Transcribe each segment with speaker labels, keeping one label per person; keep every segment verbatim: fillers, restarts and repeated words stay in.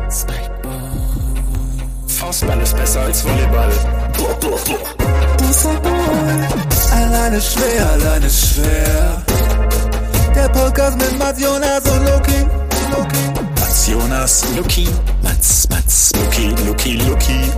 Speaker 1: Faustball ist besser als Volleyball. Boah, boah, boah. Alleine schwer, alleine schwer. Der Podcast mit Mats, Jonas und Loki. Loki. Mats, Jonas, Loki. Mats, Mats, Loki, Loki, Loki.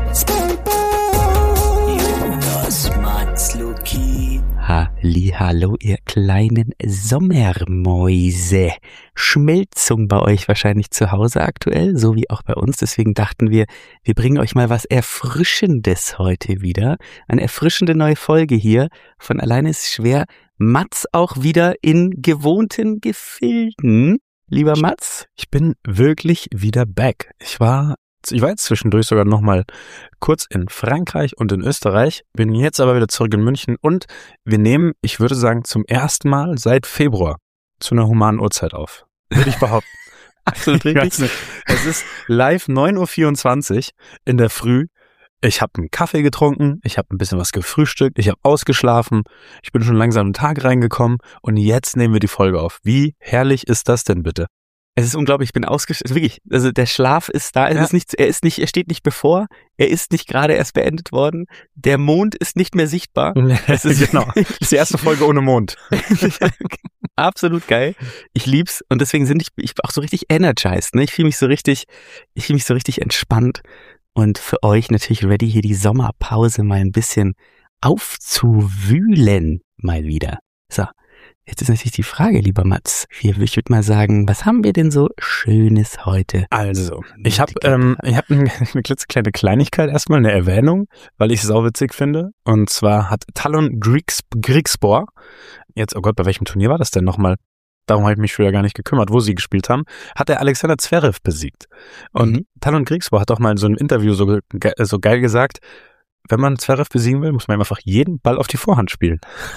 Speaker 1: Jonas, Mats, Loki.
Speaker 2: Hallihallo, ihr kleinen Sommermäuse. Schmelzung bei euch wahrscheinlich zu Hause aktuell, so wie auch bei uns. Deswegen dachten wir, wir bringen euch mal was Erfrischendes heute wieder. Eine erfrischende neue Folge hier von Alleine ist schwer. Mats auch wieder in gewohnten Gefilden. Lieber Mats?
Speaker 3: Ich bin wirklich wieder back. Ich war... Ich war jetzt zwischendurch sogar nochmal kurz in Frankreich und in Österreich, bin jetzt aber wieder zurück in München und wir nehmen, ich würde sagen, zum ersten Mal seit Februar zu einer humanen Uhrzeit auf. Würde ich behaupten.
Speaker 2: Absolut richtig.
Speaker 3: Es ist live neun Uhr vierundzwanzig in der Früh. Ich habe einen Kaffee getrunken, ich habe ein bisschen was gefrühstückt, ich habe ausgeschlafen, ich bin schon langsam in den Tag reingekommen und jetzt nehmen wir die Folge auf. Wie herrlich ist das denn bitte?
Speaker 2: Es ist unglaublich, ich bin ausgestattet, wirklich, also der Schlaf ist da, es
Speaker 3: Ja.
Speaker 2: ist nicht, er ist nicht, er steht nicht bevor, er ist nicht gerade erst beendet worden, der Mond ist nicht mehr sichtbar.
Speaker 3: Es ist genau. Das ist die erste Folge ohne Mond.
Speaker 2: Absolut geil. Ich lieb's und deswegen sind ich, ich bin auch so richtig energized, ne? Ich fühle mich so richtig, ich fühle mich so richtig entspannt und für euch natürlich ready, hier die Sommerpause mal ein bisschen aufzuwühlen, mal wieder. So. Jetzt ist natürlich die Frage, lieber Mats. Ich würde mal sagen, was haben wir denn so Schönes heute?
Speaker 3: Also, ich habe ähm, ich hab eine, eine klitzekleine Kleinigkeit erstmal, eine Erwähnung, weil ich es sauwitzig finde. Und zwar hat Talon Griegspoor, jetzt, oh Gott, bei welchem Turnier war das denn nochmal? Darum habe ich mich früher gar nicht gekümmert, wo sie gespielt haben, hat er Alexander Zverev besiegt. Und mhm. Talon Griegspoor hat auch mal in so einem Interview so, ge- so geil gesagt, wenn man Zverev besiegen will, muss man einfach jeden Ball auf die Vorhand spielen.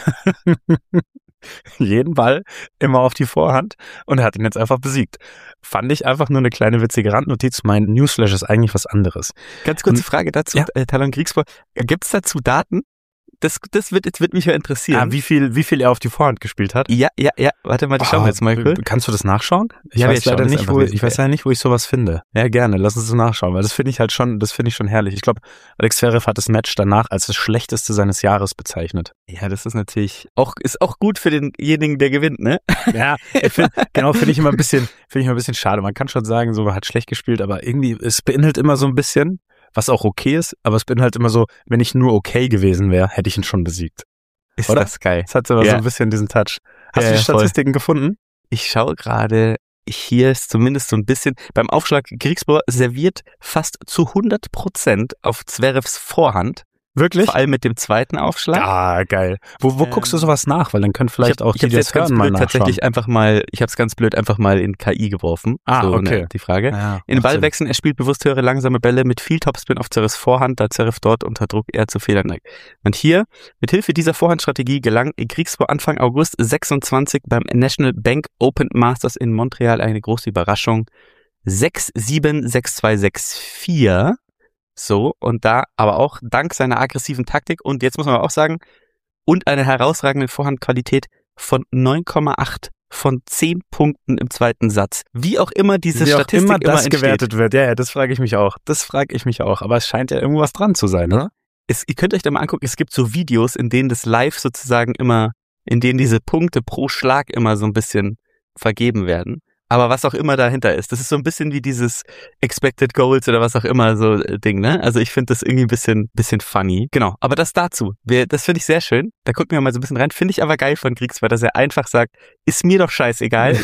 Speaker 3: Jeden Ball immer auf die Vorhand und er hat ihn jetzt einfach besiegt. Fand ich einfach nur eine kleine witzige Randnotiz. Mein Newsflash ist eigentlich was anderes.
Speaker 2: Ganz kurze
Speaker 3: und,
Speaker 2: Frage dazu,
Speaker 3: ja.
Speaker 2: äh, Talon Griegspoor. Gibt es dazu Daten? Das, das wird, jetzt wird mich ja interessieren.
Speaker 3: Ah, wie viel, wie viel er auf die Vorhand gespielt hat?
Speaker 2: Ja, ja, ja. Warte mal, die schauen wir jetzt mal kurz.
Speaker 3: Kannst du das nachschauen? Ich
Speaker 2: Ja,
Speaker 3: weiß
Speaker 2: wir
Speaker 3: leider
Speaker 2: schauen das
Speaker 3: nicht,
Speaker 2: einfach
Speaker 3: wo,
Speaker 2: mal.
Speaker 3: ich weiß leider nicht, wo ich sowas finde. Ja, gerne. Lass uns das nachschauen, weil das finde ich halt schon, das finde ich schon herrlich. Ich glaube, Alex Zverev hat das Match danach als das schlechteste seines Jahres bezeichnet.
Speaker 2: Ja, das ist natürlich auch, ist auch gut für denjenigen, der gewinnt, ne?
Speaker 3: Ja, ich find, genau, finde ich immer ein bisschen, finde ich immer ein bisschen schade. Man kann schon sagen, so, man hat schlecht gespielt, aber irgendwie, es beinhaltet immer so ein bisschen, was auch okay ist, aber es beinhaltet immer so, wenn ich nur okay gewesen wäre, hätte ich ihn schon besiegt.
Speaker 2: Ist
Speaker 3: Oder?
Speaker 2: das geil.
Speaker 3: Das hat aber
Speaker 2: Ja.
Speaker 3: so ein bisschen diesen Touch. Hast
Speaker 2: Ja,
Speaker 3: du die
Speaker 2: ja, voll.
Speaker 3: Statistiken gefunden?
Speaker 2: Ich schaue gerade, hier ist zumindest so ein bisschen, beim Aufschlag Griegspoor serviert fast zu hundert Prozent auf Zverevs Vorhand.
Speaker 3: Wirklich?
Speaker 2: Vor allem mit dem zweiten Aufschlag.
Speaker 3: Ah, geil. Wo, wo
Speaker 2: Ähm,
Speaker 3: guckst du sowas nach? Weil dann können vielleicht
Speaker 2: ich hab,
Speaker 3: auch
Speaker 2: ich
Speaker 3: die,
Speaker 2: hab's
Speaker 3: die
Speaker 2: jetzt
Speaker 3: das
Speaker 2: ganz
Speaker 3: hören, mal
Speaker 2: blöd
Speaker 3: nachschauen.
Speaker 2: tatsächlich einfach mal, ich habe es ganz blöd einfach mal in K I geworfen.
Speaker 3: Ah,
Speaker 2: so,
Speaker 3: okay.
Speaker 2: Ne, die Frage.
Speaker 3: Ja,
Speaker 2: In
Speaker 3: macht Sinn.
Speaker 2: Ballwechseln, er spielt bewusst höhere langsame Bälle mit viel Topspin auf Zverevs Vorhand, da Zverev dort unter Druck eher zu Fehlern neigt. Und hier, mit Hilfe dieser Vorhandstrategie gelang Griegspoor Anfang August sechsundzwanzig beim National Bank Open Masters in Montreal eine große Überraschung. sechs sieben, sechs zwei, sechs vier. So, und da aber auch dank seiner aggressiven Taktik und jetzt muss man auch sagen, und einer herausragenden Vorhandqualität von neun Komma acht von zehn Punkten im zweiten Satz. Wie auch immer diese
Speaker 3: Wie auch
Speaker 2: Statistik
Speaker 3: immer
Speaker 2: immer,
Speaker 3: das
Speaker 2: entsteht.
Speaker 3: gewertet wird. Ja, ja, das frage ich mich auch. Das frage ich mich auch. Aber es scheint ja irgendwas dran zu sein, oder?
Speaker 2: Es, ihr könnt euch da mal angucken, es gibt so Videos, in denen das live sozusagen immer, in denen diese Punkte pro Schlag immer so ein bisschen vergeben werden. Aber was auch immer dahinter ist, das ist so ein bisschen wie dieses Expected Goals oder was auch immer so äh, Ding, ne? Also ich finde das irgendwie ein bisschen, bisschen funny. Genau, aber das dazu. Wir, das finde ich sehr schön. Da gucken wir mal so ein bisschen rein. Finde ich aber geil von Griegspoor, dass er einfach sagt, ist mir doch scheißegal.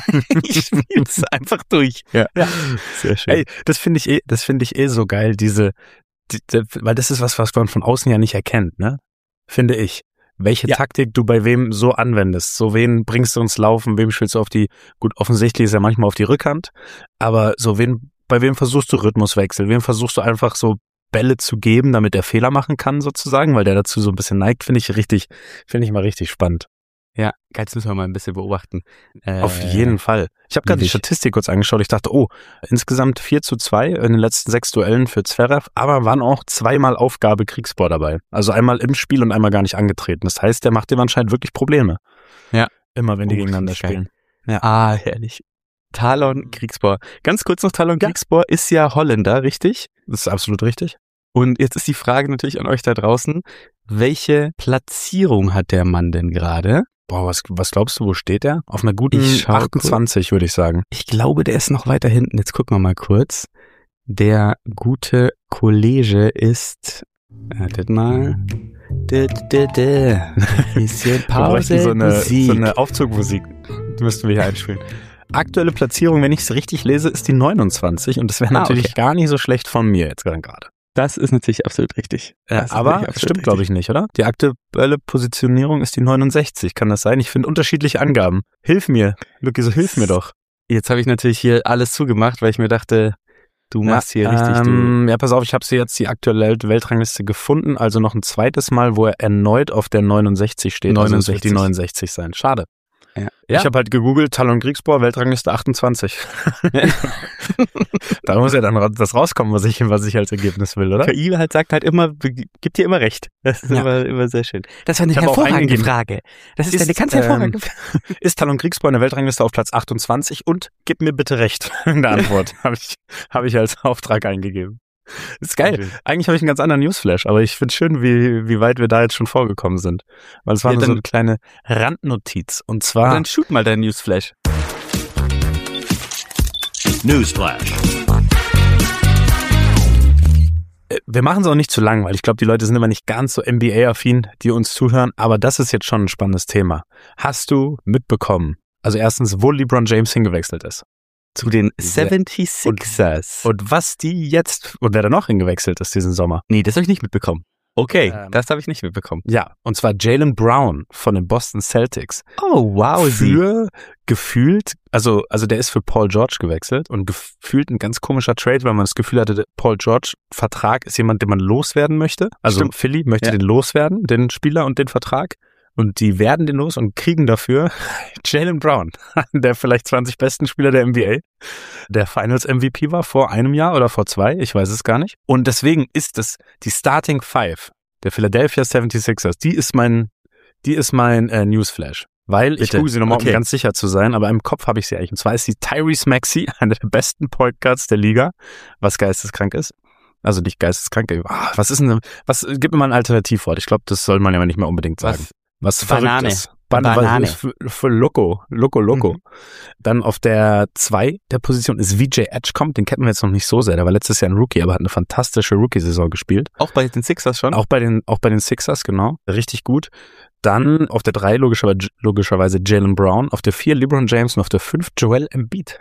Speaker 2: Ich spiele es einfach durch.
Speaker 3: Ja.
Speaker 2: Ja. Sehr schön.
Speaker 3: Ey, das finde ich eh, das finde ich eh so geil, diese, die, die, weil das ist was, was man von außen ja nicht erkennt, ne? Finde ich. Welche
Speaker 2: Ja.
Speaker 3: Taktik du bei wem so anwendest. So, wen bringst du ins Laufen, wem spielst du auf die, gut, offensichtlich ist ja manchmal auf die Rückhand, aber so, wen, bei wem versuchst du Rhythmuswechsel, wem versuchst du einfach so Bälle zu geben, damit er Fehler machen kann sozusagen, weil der dazu so ein bisschen neigt, finde ich richtig, finde ich mal richtig spannend.
Speaker 2: Ja, jetzt müssen wir mal ein bisschen beobachten. Äh,
Speaker 3: Auf jeden Fall. Ich habe gerade die
Speaker 2: lieblich.
Speaker 3: Statistik kurz angeschaut. Ich dachte, oh, insgesamt vier zu zwei in den letzten sechs Duellen für Zverev, aber waren auch zweimal Aufgabe Griegspoor dabei. Also einmal im Spiel und einmal gar nicht angetreten. Das heißt, der macht dem anscheinend wirklich Probleme.
Speaker 2: Ja.
Speaker 3: Immer wenn die
Speaker 2: Oh,
Speaker 3: gegeneinander
Speaker 2: richtig geil.
Speaker 3: spielen. Ja.
Speaker 2: Ah, herrlich. Talon Griekspoor. Ganz kurz noch, Talon
Speaker 3: Ja.
Speaker 2: Griekspoor ist ja Holländer, richtig?
Speaker 3: Das ist absolut richtig.
Speaker 2: Und jetzt ist die Frage natürlich an euch da draußen, welche Platzierung hat der Mann denn gerade?
Speaker 3: Boah, was, was glaubst du, wo steht der? Auf einer guten
Speaker 2: Ich schau
Speaker 3: achtundzwanzig, würde ich sagen.
Speaker 2: Ich glaube, der ist noch weiter hinten. Jetzt gucken wir mal kurz. Der gute Kollege ist, wartet mal, dä, dä, dä. Bisschen
Speaker 3: Wir bräuchten
Speaker 2: Pause,
Speaker 3: so eine,
Speaker 2: Musik.
Speaker 3: so eine Aufzugmusik. Die müssten wir hier einspielen. Aktuelle Platzierung, wenn ich es richtig lese, ist die neunundzwanzig und das wäre
Speaker 2: Ah,
Speaker 3: natürlich
Speaker 2: okay.
Speaker 3: gar nicht so schlecht von mir jetzt gerade.
Speaker 2: Das ist natürlich absolut richtig.
Speaker 3: Ja,
Speaker 2: Das ist
Speaker 3: aber
Speaker 2: wirklich absolut
Speaker 3: stimmt, glaube ich, nicht, oder? Die aktuelle Positionierung ist die neunundsechzig. Kann das sein? Ich finde unterschiedliche Angaben. Hilf mir, Lucky, so hilf mir doch.
Speaker 2: Jetzt habe ich natürlich hier alles zugemacht, weil ich mir dachte, du machst hier richtig, du.
Speaker 3: ähm, ja, pass auf, ich habe sie jetzt die aktuelle Weltrangliste gefunden, also noch ein zweites Mal, wo er erneut auf der neunundsechzig steht. Also es wird die
Speaker 2: neunundsechzig.
Speaker 3: neunundsechzig sein. Schade.
Speaker 2: Ja.
Speaker 3: Ich habe halt gegoogelt, Talon Griekspoor, Weltrangliste achtundzwanzig. Da muss ja dann ra- das rauskommen, was ich, was ich als Ergebnis will, oder?
Speaker 2: K I halt sagt halt immer, gibt dir immer recht. Das ist
Speaker 3: Ja.
Speaker 2: immer, immer sehr schön. Das war eine
Speaker 3: Ich hab auch
Speaker 2: hervorragende
Speaker 3: eingegeben.
Speaker 2: Frage. Das ist,
Speaker 3: Ist,
Speaker 2: eine ganz
Speaker 3: ähm,
Speaker 2: hervorragende Frage.
Speaker 3: Ist Talon Griekspoor in der Weltrangliste auf Platz achtundzwanzig und gib mir bitte recht in der Antwort. Habe ich, hab ich als Auftrag eingegeben. Ist geil.
Speaker 2: Schön.
Speaker 3: Eigentlich habe ich einen ganz anderen Newsflash, aber ich finde schön, wie, wie weit wir da jetzt schon vorgekommen sind. Weil es war
Speaker 2: Ja,
Speaker 3: nur so
Speaker 2: dann-
Speaker 3: eine kleine Randnotiz. Und zwar,
Speaker 2: Dann shoot mal deinen Newsflash.
Speaker 4: Newsflash.
Speaker 3: äh, wir machen es auch nicht zu lang, weil ich glaube, die Leute sind immer nicht ganz so N B A-affin, die uns zuhören. Aber das ist jetzt schon ein spannendes Thema. Hast du mitbekommen, also erstens, wo LeBron James hingewechselt ist?
Speaker 2: Zu den
Speaker 3: Sehr-
Speaker 2: seventy-sixers.
Speaker 3: Und was die jetzt, und wer da noch hingewechselt ist diesen Sommer?
Speaker 2: Nee, das habe ich nicht mitbekommen. Okay,
Speaker 3: Ähm.
Speaker 2: das habe ich nicht mitbekommen.
Speaker 3: Ja, und zwar Jaylen Brown von den Boston Celtics.
Speaker 2: Oh, wow, sie.
Speaker 3: Für gefühlt, also, also der ist für Paul George gewechselt und gefühlt ein ganz komischer Trade, weil man das Gefühl hatte, der Paul George Vertrag ist jemand, den man loswerden möchte. Also
Speaker 2: Stimmt.
Speaker 3: Philly möchte
Speaker 2: Ja.
Speaker 3: den loswerden, den Spieler und den Vertrag. Und die werden den los und kriegen dafür Jaylen Brown, der vielleicht zwanzig besten Spieler der N B A, der Finals M V P war vor einem Jahr oder vor zwei, ich weiß es gar nicht. Und deswegen ist es die Starting Five der Philadelphia seventy-sixers, die ist mein, die ist mein äh, Newsflash. Weil, ich
Speaker 2: Bitte.
Speaker 3: gucke sie nochmal,
Speaker 2: Okay.
Speaker 3: um ganz sicher zu sein, aber im Kopf habe ich sie eigentlich. Und zwar ist sie Tyrese Maxey, einer der besten Point Guards der Liga, was geisteskrank ist. Also nicht geisteskrank, ah, was ist denn, was, gib mir mal ein Alternativwort. Ich glaube, das soll man ja nicht mehr unbedingt sagen.
Speaker 2: Was?
Speaker 3: Was
Speaker 2: Banane.
Speaker 3: Verrücktes. Ban
Speaker 2: Banane.
Speaker 3: Was für, für Loco. Loco, Loco.
Speaker 2: Mhm.
Speaker 3: Dann auf der zwei der Position ist V J Edgecombe. Den kennt man jetzt noch nicht so sehr. Der war letztes Jahr ein Rookie, aber hat eine fantastische Rookie-Saison gespielt.
Speaker 2: Auch bei den Sixers schon?
Speaker 3: Auch bei den, auch bei den Sixers, genau. Richtig gut. Dann auf der drei logischerweise, logischerweise Jaylen Brown. Auf der vier LeBron James und auf der fünf Joel Embiid.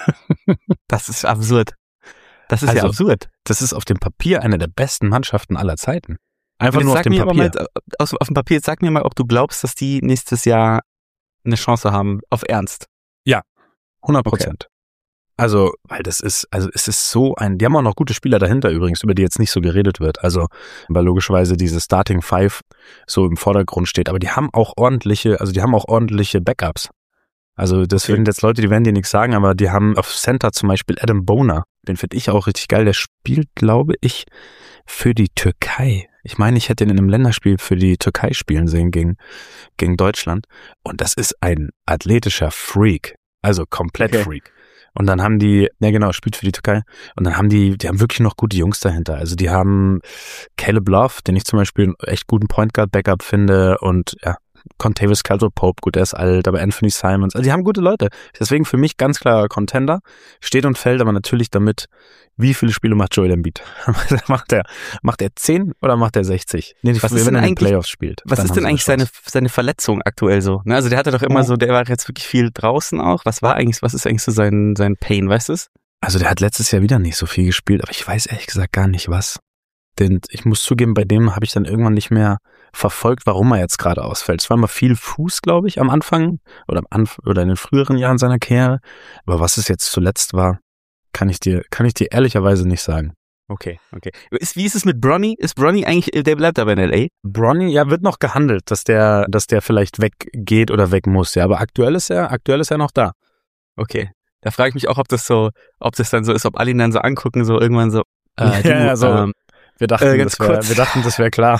Speaker 2: Das ist absurd. Das ist ja
Speaker 3: Also,
Speaker 2: absurd.
Speaker 3: Das ist auf dem Papier eine der besten Mannschaften aller Zeiten. Einfach
Speaker 2: Und
Speaker 3: nur
Speaker 2: jetzt
Speaker 3: auf
Speaker 2: sag
Speaker 3: dem
Speaker 2: mir aber
Speaker 3: Papier.
Speaker 2: Mal, äh, aus, auf dem Papier, jetzt sag mir mal, ob du glaubst, dass die nächstes Jahr eine Chance haben, auf Ernst.
Speaker 3: hundert Prozent. Also, weil das ist, also es ist so ein, die haben auch noch gute Spieler dahinter übrigens, über die jetzt nicht so geredet wird. Also, weil logischerweise diese Starting Five so im Vordergrund steht. Aber die haben auch ordentliche, also die haben auch ordentliche Backups. Also, das
Speaker 2: Okay.
Speaker 3: werden jetzt Leute, die werden dir nichts sagen, aber die haben auf Center zum Beispiel Adam Boner. Den finde ich auch richtig geil. Der spielt, glaube ich, für die Türkei. Ich meine, ich hätte ihn in einem Länderspiel für die Türkei spielen sehen gegen, gegen Deutschland. Und das ist ein athletischer Freak. Also komplett
Speaker 2: Okay.
Speaker 3: Freak. Und dann haben die, ja genau, spielt für die Türkei. Und dann haben die, die haben wirklich noch gute Jungs dahinter. Also die haben Caleb Love, den ich zum Beispiel einen echt guten Point Guard Backup finde. Und ja, Contavious Caldwell-Pope, gut, der ist alt, aber Anthony Simons. Also die haben gute Leute. Deswegen für mich ganz klarer Contender. Steht und fällt aber natürlich damit, wie viele Spiele macht Joel Embiid? macht er, macht er zehn oder macht er sechzig? Nee,
Speaker 2: Was
Speaker 3: wenn
Speaker 2: ist denn
Speaker 3: er in den
Speaker 2: eigentlich-
Speaker 3: Playoffs spielt.
Speaker 2: Was
Speaker 3: dann
Speaker 2: ist
Speaker 3: haben
Speaker 2: denn
Speaker 3: sie eine
Speaker 2: eigentlich seine,
Speaker 3: Chance.
Speaker 2: seine Verletzung aktuell so? Ne, also der hatte doch immer
Speaker 3: Ja.
Speaker 2: so, der war jetzt wirklich viel draußen auch. Was war eigentlich, was ist eigentlich so sein, sein Pain, weißt du es?
Speaker 3: Also der hat letztes Jahr wieder nicht so viel gespielt, aber ich weiß ehrlich gesagt gar nicht was. Denn ich muss zugeben, bei dem habe ich dann irgendwann nicht mehr verfolgt, warum er jetzt gerade ausfällt. Es war immer viel Fuß, glaube ich, am Anfang oder am Anf- oder in den früheren Jahren seiner Karriere. Aber was es jetzt zuletzt war, kann ich dir, kann ich dir ehrlicherweise nicht sagen.
Speaker 2: Okay, okay. Ist, wie ist es mit Bronny? Ist Bronny eigentlich, der bleibt aber in L A?
Speaker 3: Bronny, ja, wird noch gehandelt, dass der, dass der vielleicht weggeht oder weg muss. Ja, aber aktuell ist er, aktuell ist er noch da.
Speaker 2: Okay. Da frage ich mich auch, ob das so, ob das dann so ist, ob alle ihn dann so angucken, so irgendwann so, äh,
Speaker 3: Ja,
Speaker 2: du,
Speaker 3: ja, so.
Speaker 2: ähm,
Speaker 3: Wir dachten,
Speaker 2: Äh, ganz
Speaker 3: das wär,
Speaker 2: kurz.
Speaker 3: wir dachten, das wäre klar.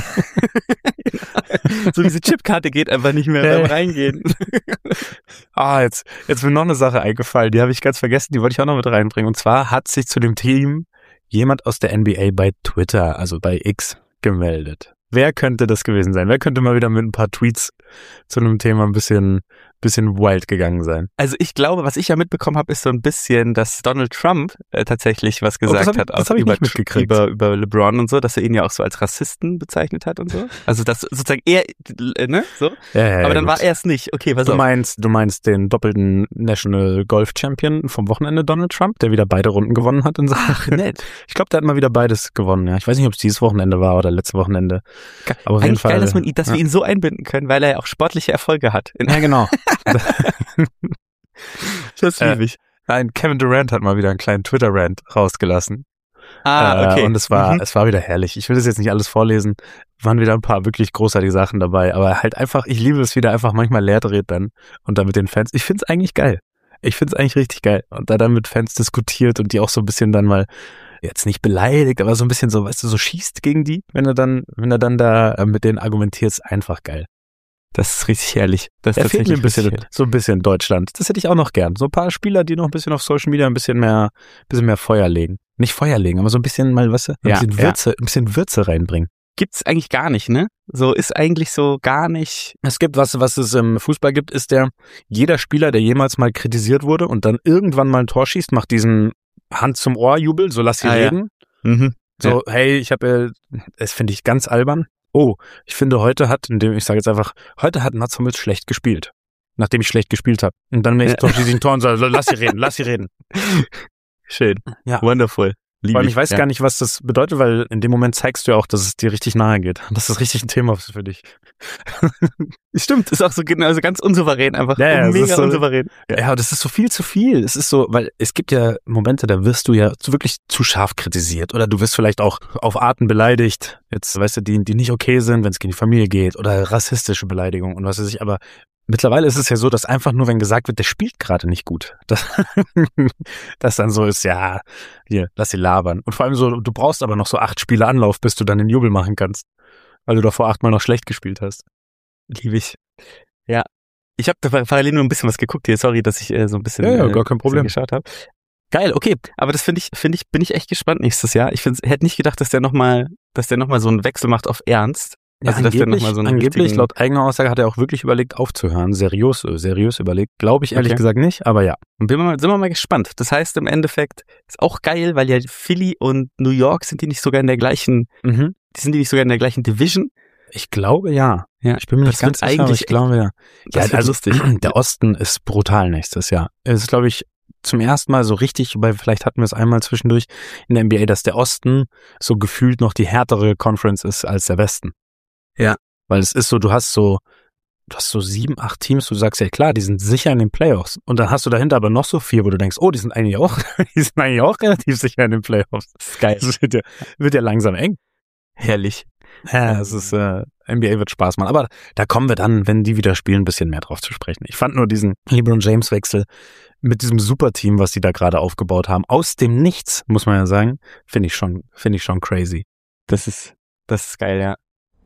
Speaker 2: So diese Chipkarte geht einfach nicht mehr beim Reingehen.
Speaker 3: Ah, jetzt, jetzt ist mir noch eine Sache eingefallen, die habe ich ganz vergessen, die wollte ich auch noch mit reinbringen. Und zwar hat sich zu dem Team jemand aus der N B A bei Twitter, also bei X, gemeldet. Wer könnte das gewesen sein? Wer könnte mal wieder mit ein paar Tweets zu einem Thema ein bisschen, bisschen wild gegangen sein?
Speaker 2: Also ich glaube, was ich ja mitbekommen habe, ist so ein bisschen, dass Donald Trump äh, tatsächlich was
Speaker 3: Oh, das
Speaker 2: gesagt
Speaker 3: hab ich-
Speaker 2: hat
Speaker 3: das
Speaker 2: auch
Speaker 3: hab ich
Speaker 2: über,
Speaker 3: nicht mitgekriegt.
Speaker 2: über, über LeBron und so, dass er ihn ja auch so als Rassisten bezeichnet hat und so. Also dass sozusagen er, äh, ne, so.
Speaker 3: Ja, ja,
Speaker 2: Aber dann
Speaker 3: gut.
Speaker 2: war er es nicht. Okay, was
Speaker 3: Du
Speaker 2: auf.
Speaker 3: meinst, du meinst den doppelten National Golf Champion vom Wochenende, Donald Trump, der wieder beide Runden gewonnen hat in
Speaker 2: Ach,
Speaker 3: Sachen.
Speaker 2: nett.
Speaker 3: Ich glaube, der hat mal wieder beides gewonnen, ja. Ich weiß nicht, ob es dieses Wochenende war oder letztes Wochenende. Aber auf jeden
Speaker 2: Eigentlich
Speaker 3: Fall.
Speaker 2: geil, dass, man ihn, dass
Speaker 3: ja.
Speaker 2: wir ihn so einbinden können, weil er ja auch sportliche Erfolge hat.
Speaker 3: Ja, genau.
Speaker 2: Das liebe ich.
Speaker 3: Nein, Kevin Durant hat mal wieder einen kleinen Twitter-Rant rausgelassen.
Speaker 2: Ah, okay.
Speaker 3: Äh, und es war,
Speaker 2: Mhm.
Speaker 3: es war wieder herrlich. Ich will das jetzt nicht alles vorlesen. Waren wieder ein paar wirklich großartige Sachen dabei. Aber halt einfach, ich liebe es wieder einfach manchmal leer dreht dann. Und dann mit den Fans. Ich find's eigentlich geil. Ich find's eigentlich richtig geil. Und da dann mit Fans diskutiert und die auch so ein bisschen dann mal, jetzt nicht beleidigt, aber so ein bisschen so, weißt du, so schießt gegen die, wenn er dann, wenn er dann da äh, mit denen argumentiert, ist einfach geil.
Speaker 2: Das ist richtig herrlich. Das ist
Speaker 3: Da fehlt mir ein
Speaker 2: tatsächlich
Speaker 3: bisschen,
Speaker 2: richtig
Speaker 3: so ein bisschen Deutschland. Das hätte ich auch noch gern. So ein paar Spieler, die noch ein bisschen auf Social Media ein bisschen mehr, bisschen mehr Feuer legen. Nicht Feuer legen, aber so ein bisschen mal, weißt du, ein
Speaker 2: Ja,
Speaker 3: bisschen
Speaker 2: ja.
Speaker 3: Würze, ein bisschen Würze reinbringen.
Speaker 2: Gibt's eigentlich gar nicht, ne? So ist eigentlich so gar nicht.
Speaker 3: Es gibt was, was es im Fußball gibt, ist der, jeder Spieler, der jemals mal kritisiert wurde und dann irgendwann mal ein Tor schießt, macht diesen Hand zum Ohr Jubel, so lass sie
Speaker 2: Ah, ja.
Speaker 3: reden.
Speaker 2: Mhm.
Speaker 3: So, hey, ich habe, äh, das finde ich ganz albern. Oh, ich finde, heute hat, indem ich sage jetzt einfach, heute hat Mats Hummels schlecht gespielt. Nachdem ich schlecht gespielt habe. Und dann nächstes
Speaker 2: Ja.
Speaker 3: Tor schieße ich ein Tor und sage, lass sie reden, lass sie reden.
Speaker 2: Schön.
Speaker 3: Ja.
Speaker 2: Wonderful. Lieb
Speaker 3: Vor allem, ich weiß
Speaker 2: ja.
Speaker 3: gar nicht, was das bedeutet, weil in dem Moment zeigst du ja auch, dass es dir richtig nahe geht. Dass das richtig ein Thema ist für dich.
Speaker 2: Stimmt, ist auch so genau, also ganz unsouverän einfach.
Speaker 3: Ja, ja, es
Speaker 2: mega
Speaker 3: ist so-
Speaker 2: unsouverän.
Speaker 3: Ja, das ist so viel zu viel. Es ist so, weil es gibt ja Momente, da wirst du ja so wirklich zu scharf kritisiert oder du wirst vielleicht auch auf Arten beleidigt. Jetzt, weißt du, die, die nicht okay sind, wenn es gegen die Familie geht oder rassistische Beleidigungen und was weiß ich. Aber mittlerweile ist es ja so, dass einfach nur, wenn gesagt wird, der spielt gerade nicht gut, dass das dann so ist, ja, hier, lass sie labern. Und vor allem so, du brauchst aber noch so acht Spiele Anlauf, bis du dann den Jubel machen kannst, weil du davor achtmal noch schlecht gespielt hast.
Speaker 2: Liebe ich. Ja. Ich habe da parallel nur ein bisschen was geguckt hier. Sorry, dass ich äh, so ein bisschen,
Speaker 3: Ja, ja,
Speaker 2: äh,
Speaker 3: gar kein Problem.
Speaker 2: bisschen geschaut habe. Geil, okay. Aber das finde ich, finde ich, bin ich echt gespannt nächstes Jahr. Ich finde, hätte nicht gedacht, dass der nochmal, dass der noch mal so einen Wechsel macht auf Ernst.
Speaker 3: Ja,
Speaker 2: Also, dass der
Speaker 3: angeblich,
Speaker 2: noch mal so einen
Speaker 3: angeblich
Speaker 2: richtigen-
Speaker 3: laut eigener Aussage hat er auch wirklich überlegt aufzuhören. Seriös, äh, seriös überlegt. Glaube ich ehrlich
Speaker 2: Okay.
Speaker 3: gesagt nicht, aber ja.
Speaker 2: Und bin wir mal, sind wir mal gespannt. Das heißt im Endeffekt, ist auch geil, weil ja Philly und New York sind die nicht sogar in der gleichen,
Speaker 3: Mhm.
Speaker 2: die sind die nicht sogar in der gleichen Division.
Speaker 3: Ich glaube ja.
Speaker 2: Ja,
Speaker 3: Ich bin mir
Speaker 2: das
Speaker 3: nicht ganz
Speaker 2: wird
Speaker 3: sicher, aber
Speaker 2: eigentlich
Speaker 3: ich glaube ja.
Speaker 2: Das
Speaker 3: Ja,
Speaker 2: wird
Speaker 3: also
Speaker 2: lustig.
Speaker 3: der Osten ist brutal nächstes Jahr. Es ist, glaube ich, zum ersten Mal so richtig, wobei vielleicht hatten wir es einmal zwischendurch in der N B A, dass der Osten so gefühlt noch die härtere Conference ist als der Westen.
Speaker 2: Ja.
Speaker 3: Weil es ist so, du hast so, du hast so sieben, acht Teams, du sagst ja klar, die sind sicher in den Playoffs. Und dann hast du dahinter aber noch so vier, wo du denkst, oh, die sind eigentlich auch, die sind eigentlich auch relativ sicher in den Playoffs.
Speaker 2: Das ist geil.
Speaker 3: Das wird ja, wird ja langsam eng.
Speaker 2: Herrlich.
Speaker 3: Ja, es ist, äh, N B A wird Spaß machen. Aber da kommen wir dann, wenn die wieder spielen, ein bisschen mehr drauf zu sprechen. Ich fand nur diesen LeBron James Wechsel mit diesem Superteam, was die da gerade aufgebaut haben, aus dem Nichts, muss man ja sagen, finde ich schon, finde ich schon crazy.
Speaker 2: Das ist, das ist geil, ja.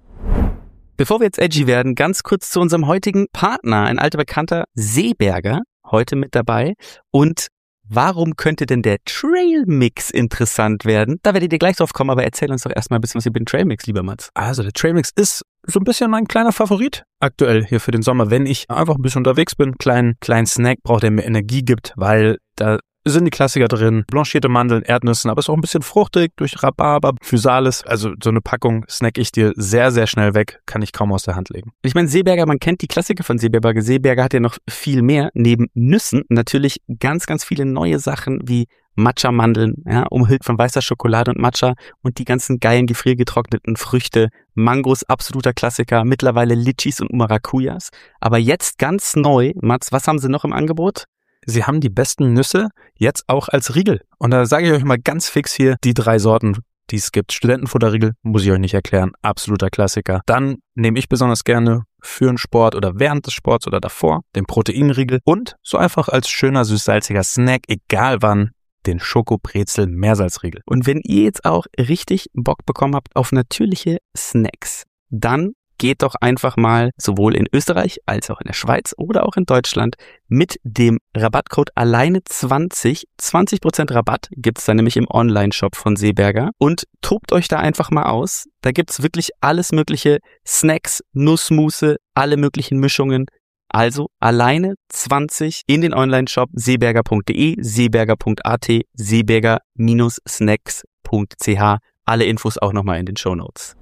Speaker 2: Bevor wir jetzt edgy werden, ganz kurz zu unserem heutigen Partner, ein alter Bekannter, Seeberger, heute mit dabei. Und warum könnte denn der Trailmix interessant werden? Da werdet ihr gleich drauf kommen, aber erzähl uns doch erstmal ein bisschen was über den Trailmix, lieber Mats.
Speaker 3: Also der Trailmix ist so ein bisschen mein kleiner Favorit aktuell hier für den Sommer, wenn ich einfach ein bisschen unterwegs bin, kleinen kleinen Snack brauche, der mir Energie gibt, weil da sind die Klassiker drin, blanchierte Mandeln, Erdnüssen, aber ist auch ein bisschen fruchtig durch Rhabarber, Physalis, also so eine Packung snack ich dir sehr, sehr schnell weg, kann ich kaum aus der Hand legen.
Speaker 2: Ich meine, Seeberger, man kennt die Klassiker von Seeberger. Seeberger hat ja noch viel mehr, neben Nüssen natürlich ganz, ganz viele neue Sachen wie Matcha-Mandeln, ja, umhüllt von weißer Schokolade und Matcha und die ganzen geilen gefriergetrockneten Früchte. Mangos, absoluter Klassiker, mittlerweile Litchis und Maracujas. Aber jetzt ganz neu, Mats, was haben sie noch im Angebot?
Speaker 3: Sie haben die besten Nüsse jetzt auch als Riegel. Und da sage ich euch mal ganz fix hier die drei Sorten, die es gibt. Studentenfutterriegel, muss ich euch nicht erklären, absoluter Klassiker. Dann nehme ich besonders gerne für den Sport oder während des Sports oder davor den Proteinriegel und so einfach als schöner süß-salziger Snack, egal wann, den Schokobrezel Meersalzriegel.
Speaker 2: Und wenn ihr jetzt auch richtig Bock bekommen habt auf natürliche Snacks, dann geht doch einfach mal sowohl in Österreich als auch in der Schweiz oder auch in Deutschland mit dem Rabattcode alleine zwanzig, zwanzig Prozent Rabatt gibt's dann nämlich im Online-Shop von Seeberger und tobt euch da einfach mal aus. Da gibt's wirklich alles mögliche Snacks, Nussmusse, alle möglichen Mischungen. Also alleine zwanzig in den Online-Shop seeberger punkt de, seeberger punkt at, seeberger Snacks punkt c h. Alle Infos auch nochmal in den Shownotes.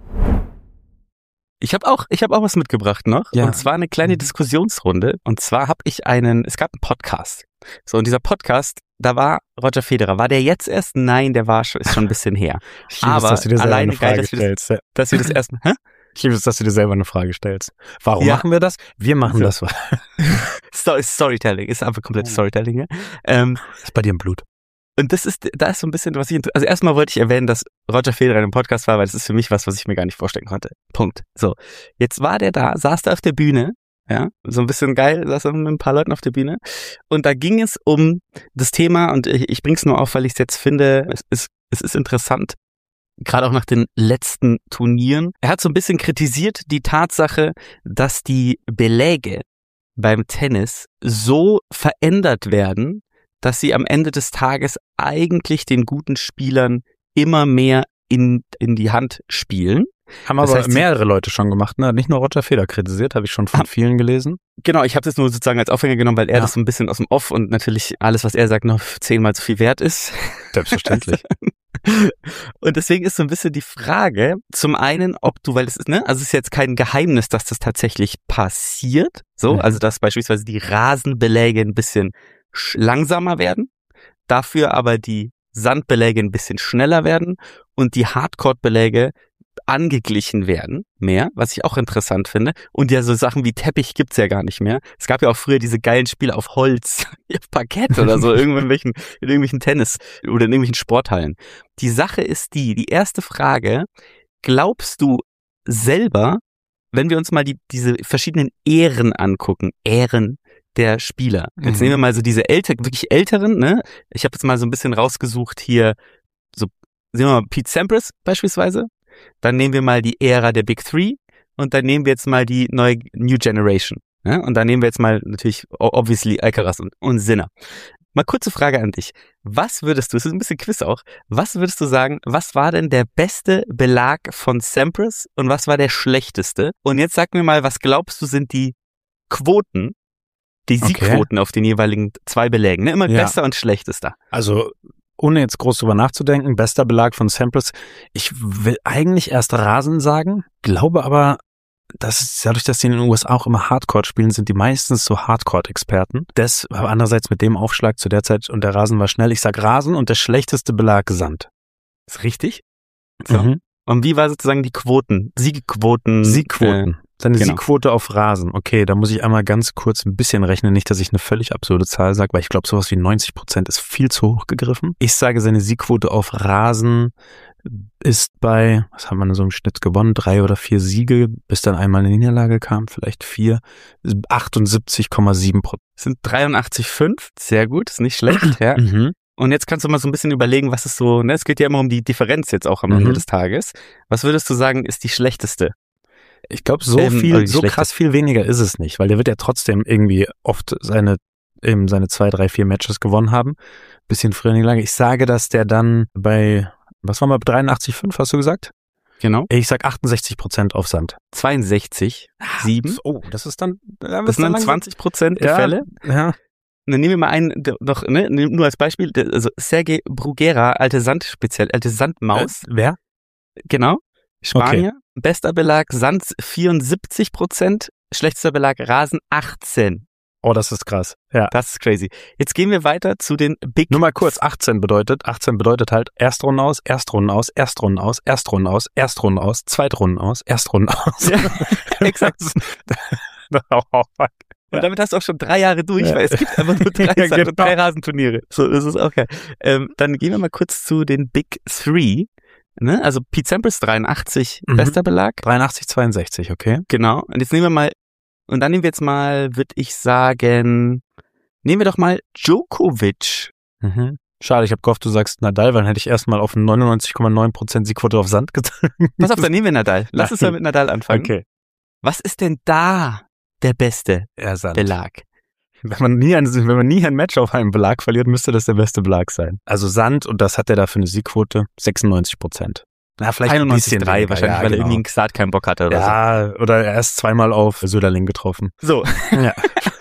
Speaker 2: Ich habe auch, ich habe auch was mitgebracht noch.
Speaker 3: Ja.
Speaker 2: Und zwar eine kleine Diskussionsrunde. Und zwar habe ich einen, es gab einen Podcast. So, und dieser Podcast, da war Roger Federer. War der jetzt erst? Nein, der war schon, ist schon ein bisschen her.
Speaker 3: Ich liebe
Speaker 2: Aber
Speaker 3: es, dass du dir selber
Speaker 2: alleine
Speaker 3: eine Frage
Speaker 2: geil, dass wir das,
Speaker 3: stellst.
Speaker 2: dass wir das erst, hä?
Speaker 3: Ich liebe es, dass du dir selber eine Frage stellst. Warum
Speaker 2: Ja.
Speaker 3: machen wir das? Wir machen
Speaker 2: So.
Speaker 3: das.
Speaker 2: Sto- Storytelling, ist einfach komplett Storytelling, ja. Ähm,
Speaker 3: Ist bei dir im Blut.
Speaker 2: Und das ist, da ist so ein bisschen, was ich, also erstmal wollte ich erwähnen, dass Roger Federer in einem Podcast war, weil das ist für mich was, was ich mir gar nicht vorstellen konnte. Punkt. So. Jetzt war der da, saß da auf der Bühne, ja, so ein bisschen geil, saß er mit ein paar Leuten auf der Bühne. Und da ging es um das Thema, und ich, ich bring's nur auf, weil ich es jetzt finde, es ist, es ist interessant, gerade auch nach den letzten Turnieren. Er hat so ein bisschen kritisiert die Tatsache, dass die Beläge beim Tennis so verändert werden, dass sie am Ende des Tages eigentlich den guten Spielern immer mehr in, in die Hand spielen.
Speaker 3: Haben
Speaker 2: Das
Speaker 3: aber
Speaker 2: heißt, die-
Speaker 3: mehrere Leute schon gemacht, ne? Nicht nur Roger Federer kritisiert, habe ich schon von
Speaker 2: Ah.
Speaker 3: vielen gelesen.
Speaker 2: Genau, ich habe das nur sozusagen als Aufhänger genommen, weil er
Speaker 3: Ja.
Speaker 2: das so ein bisschen aus dem Off und natürlich alles, was er sagt, noch zehnmal zu viel wert ist.
Speaker 3: Selbstverständlich.
Speaker 2: Und deswegen ist so ein bisschen die Frage, zum einen, ob du, weil es ist, ne, also es ist jetzt kein Geheimnis, dass das tatsächlich passiert, so,
Speaker 3: Mhm.
Speaker 2: also dass beispielsweise die Rasenbeläge ein bisschen sch- langsamer werden, dafür aber die Sandbeläge ein bisschen schneller werden und die Hardcourt-Beläge angeglichen werden, mehr, was ich auch interessant finde. Und ja, so Sachen wie Teppich gibt's ja gar nicht mehr. Es gab ja auch früher diese geilen Spiele auf Holz, auf Parkett oder so, irgendwelchen, in irgendwelchen Tennis oder in irgendwelchen Sporthallen. Die Sache ist die, die erste Frage, glaubst du selber, wenn wir uns mal die, diese verschiedenen Ehren angucken, Ehren der Spieler. Jetzt
Speaker 3: Mhm.
Speaker 2: nehmen wir mal so diese älter, wirklich älteren, ne? Ich habe jetzt mal so ein bisschen rausgesucht hier, so, sehen wir mal Pete Sampras beispielsweise. Dann nehmen wir mal die Ära der Big Three und dann nehmen wir jetzt mal die neue New Generation. Ja? Und dann nehmen wir jetzt mal natürlich obviously Alcaraz und, und Sinner. Mal kurze Frage an dich. Was würdest du, es ist ein bisschen Quiz auch, was würdest du sagen, was war denn der beste Belag von Sampras und was war der schlechteste? Und jetzt sag mir mal, was glaubst du sind die Quoten, die
Speaker 3: Okay.
Speaker 2: Siegquoten auf den jeweiligen zwei Belägen, ne? Immer
Speaker 3: Ja.
Speaker 2: bester und schlechtester.
Speaker 3: Also, ohne jetzt groß drüber nachzudenken, bester Belag von Sampras. Ich will eigentlich erst Rasen sagen, glaube aber, dass es, dadurch, dass die in den U S A auch immer Hardcourt spielen, sind die meistens so Hardcourt-Experten. Das, aber andererseits mit dem Aufschlag zu der Zeit und der Rasen war schnell. Ich sag Rasen und der schlechteste Belag Sand.
Speaker 2: Ist richtig? So.
Speaker 3: Mhm.
Speaker 2: Und wie war sozusagen die Quoten? Siegquoten?
Speaker 3: Siegquoten. Deine
Speaker 2: genau.
Speaker 3: Siegquote auf Rasen. Okay, da muss ich einmal ganz kurz ein bisschen rechnen. Nicht, dass ich eine völlig absurde Zahl sage, weil ich glaube, sowas wie neunzig Prozent ist viel zu hoch gegriffen. Ich sage, seine Siegquote auf Rasen ist bei, was haben wir denn so im Schnitt gewonnen? Drei oder vier Siege, bis dann einmal eine Niederlage kam, vielleicht vier. achtundsiebzig Komma sieben Prozent.
Speaker 2: Äh, sind dreiundachtzig Komma fünf. Sehr gut, ist nicht schlecht. Ja.
Speaker 3: Mhm.
Speaker 2: Und jetzt kannst du mal so ein bisschen überlegen, was ist so, ne, es geht ja immer um die Differenz jetzt auch am
Speaker 3: Mhm.
Speaker 2: Ende des Tages. Was würdest du sagen, ist die schlechteste?
Speaker 3: Ich glaube, so
Speaker 2: Ähm, oder
Speaker 3: viel,
Speaker 2: die
Speaker 3: so
Speaker 2: schlechte.
Speaker 3: krass viel weniger ist es nicht, weil der wird ja trotzdem irgendwie oft seine, eben seine zwei, drei, vier Matches gewonnen haben. Bisschen früher in die Lage. Ich sage, dass der dann bei, was waren wir, dreiundachtzig Komma fünf, hast du gesagt?
Speaker 2: Genau.
Speaker 3: Ich sag achtundsechzig Prozent auf Sand.
Speaker 2: zweiundsechzig Komma sieben.
Speaker 3: Oh, das ist dann,
Speaker 2: Das sind dann zwanzig Prozent der
Speaker 3: Ja.
Speaker 2: Fälle.
Speaker 3: Ja.
Speaker 2: Und dann nehmen wir mal einen, der noch, ne, nur als Beispiel, der, also Sergei Bruguera, alte Sand speziell, alte Sandmaus,
Speaker 3: Äh, wer?
Speaker 2: genau, Spanier, bester Belag Sand vierundsiebzig Prozent, schlechtester Belag Rasen achtzehn.
Speaker 3: Oh, das ist krass. Ja.
Speaker 2: Das ist crazy. Jetzt gehen wir weiter zu den Big.
Speaker 3: Nur mal kurz, achtzehn bedeutet, achtzehn bedeutet halt Erstrunden aus, Erstrunden aus, Erstrunden aus, Erstrunden aus, Erstrunden aus, Zweitrunden aus, Erstrunden aus.
Speaker 2: Ja, exakt.
Speaker 3: Oh, fuck.
Speaker 2: Und damit hast du auch schon drei Jahre durch,
Speaker 3: Ja.
Speaker 2: weil es gibt einfach nur drei,
Speaker 3: Ja, genau.
Speaker 2: drei Rasenturniere. So, das ist auch geil. Ähm, dann gehen wir mal kurz zu den Big Three. Ne? Also Pete Sampras dreiundachtzig,
Speaker 3: Mhm.
Speaker 2: bester Belag.
Speaker 3: dreiundachtzig, zweiundsechzig, okay.
Speaker 2: Genau. Und jetzt nehmen wir mal, und dann nehmen wir jetzt mal, würde ich sagen, nehmen wir doch mal Djokovic.
Speaker 3: Mhm. Schade, ich habe gehofft, du sagst Nadal, weil dann hätte ich erstmal auf neunundneunzig Komma neun Prozent Siegquote auf Sand gezogen.
Speaker 2: Pass auf, dann nehmen wir Nadal. Lass uns mal mit Nadal anfangen.
Speaker 3: Okay.
Speaker 2: Was ist denn da der beste
Speaker 3: Ja, Sand.
Speaker 2: Belag?
Speaker 3: Wenn man nie ein, wenn man nie ein Match auf einen Belag verliert, müsste das der beste Belag sein. Also Sand, und das hat er da für eine Siegquote, sechsundneunzig Prozent. Na, vielleicht
Speaker 2: einundneunzig
Speaker 3: ein bisschen
Speaker 2: drei
Speaker 3: weniger,
Speaker 2: wahrscheinlich,
Speaker 3: ja,
Speaker 2: weil
Speaker 3: genau.
Speaker 2: er irgendwie einen Xat keinen Bock hatte oder
Speaker 3: Ja, oder er ist zweimal auf Söderling getroffen.
Speaker 2: so. So.
Speaker 3: Ja.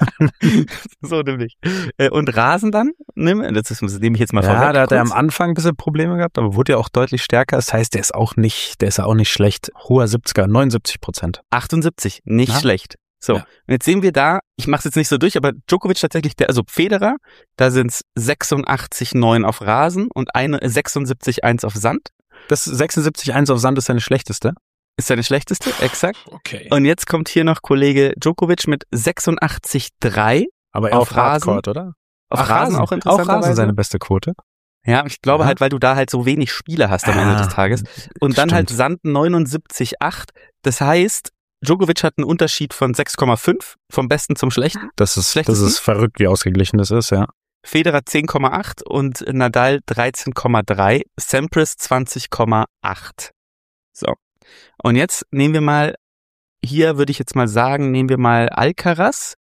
Speaker 2: So nämlich. Äh, Und Rasen dann? Nimm, das, ist, das nehme ich jetzt mal vorweg.
Speaker 3: Ja, da hat er
Speaker 2: kurz.
Speaker 3: am Anfang ein bisschen Probleme gehabt, aber wurde ja auch deutlich stärker. Das heißt, der ist auch nicht, der ist ja auch nicht schlecht. Hoher siebziger, neunundsiebzig Prozent.
Speaker 2: achtundsiebzig, nicht
Speaker 3: Ja.
Speaker 2: schlecht. So,
Speaker 3: Ja.
Speaker 2: und jetzt sehen wir da, ich mache es jetzt nicht so durch, aber Djokovic tatsächlich, der, also Federer, da sind es sechsundachtzig Komma neun auf Rasen und eine sechsundsiebzig Komma eins auf Sand.
Speaker 3: Das sechsundsiebzig Komma eins auf Sand ist seine schlechteste.
Speaker 2: Ist seine schlechteste, exakt.
Speaker 3: Okay.
Speaker 2: Und jetzt kommt hier noch Kollege Djokovic mit sechsundachtzig Komma drei.
Speaker 3: Aber eher
Speaker 2: auf
Speaker 3: auf
Speaker 2: Rasen?
Speaker 3: Hardcourt, oder?
Speaker 2: Auf
Speaker 3: Ach,
Speaker 2: Rasen auch
Speaker 3: Auch
Speaker 2: interessanterweise.
Speaker 3: Rasen seine beste Quote.
Speaker 2: Ja, ich glaube
Speaker 3: Ja.
Speaker 2: halt, weil du da halt so wenig Spiele hast am Ende
Speaker 3: Ah,
Speaker 2: des Tages. Und dann
Speaker 3: stimmt.
Speaker 2: halt Sand neunundsiebzig Komma acht. Das heißt, Djokovic hat einen Unterschied von sechs Komma fünf vom Besten zum Schlechten.
Speaker 3: Das ist, das
Speaker 2: Schlechtesten?
Speaker 3: ist verrückt, wie ausgeglichen das ist, ja.
Speaker 2: Federer zehn Komma acht und Nadal dreizehn Komma drei. Sampras zwanzig Komma acht. So. Und jetzt nehmen wir mal, hier würde ich jetzt mal sagen, nehmen wir mal Alcaraz.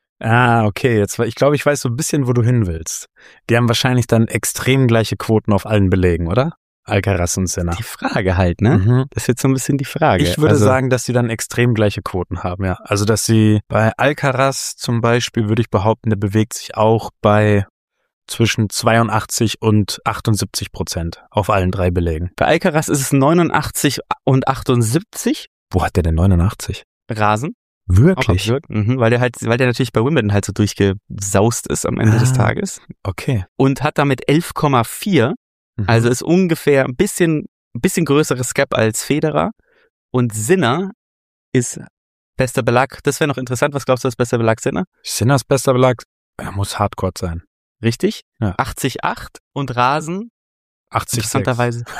Speaker 3: Ah, okay, jetzt, ich glaube, ich weiß so ein bisschen, wo du hin willst. Die haben wahrscheinlich dann extrem gleiche Quoten auf allen Belegen, oder? Alcaraz und Sinner.
Speaker 2: Die Frage halt, ne?
Speaker 3: Mhm.
Speaker 2: Das ist jetzt so ein bisschen die Frage.
Speaker 3: Ich würde
Speaker 2: also,
Speaker 3: sagen, dass sie dann extrem gleiche Quoten haben, ja. Also, dass sie bei Alcaraz zum Beispiel, würde ich behaupten, der bewegt sich auch bei zwischen zweiundachtzig und achtundsiebzig Prozent auf allen drei Belegen.
Speaker 2: bei Alcaraz ist es neunundachtzig und achtundsiebzig
Speaker 3: Wo hat der denn neunundachtzig?
Speaker 2: Rasen. Auch
Speaker 3: Wirklich?
Speaker 2: absurd. Mhm, weil der halt, weil der natürlich bei Wimbledon halt so durchgesaust ist am Ende
Speaker 3: Ah.
Speaker 2: des Tages.
Speaker 3: Okay.
Speaker 2: Und hat damit elf Komma vier.
Speaker 3: Mhm.
Speaker 2: Also ist ungefähr ein bisschen, ein bisschen größeres Gap als Federer. Und Sinner ist bester Belag. Das wäre noch interessant. Was glaubst du, ist bester Belag Sinner?
Speaker 3: Sinners bester Belag, er muss Hardcourt sein.
Speaker 2: Richtig?
Speaker 3: Ja.
Speaker 2: achtzig Komma acht und Rasen,
Speaker 3: achtzig Komma sechs.
Speaker 2: interessanterweise,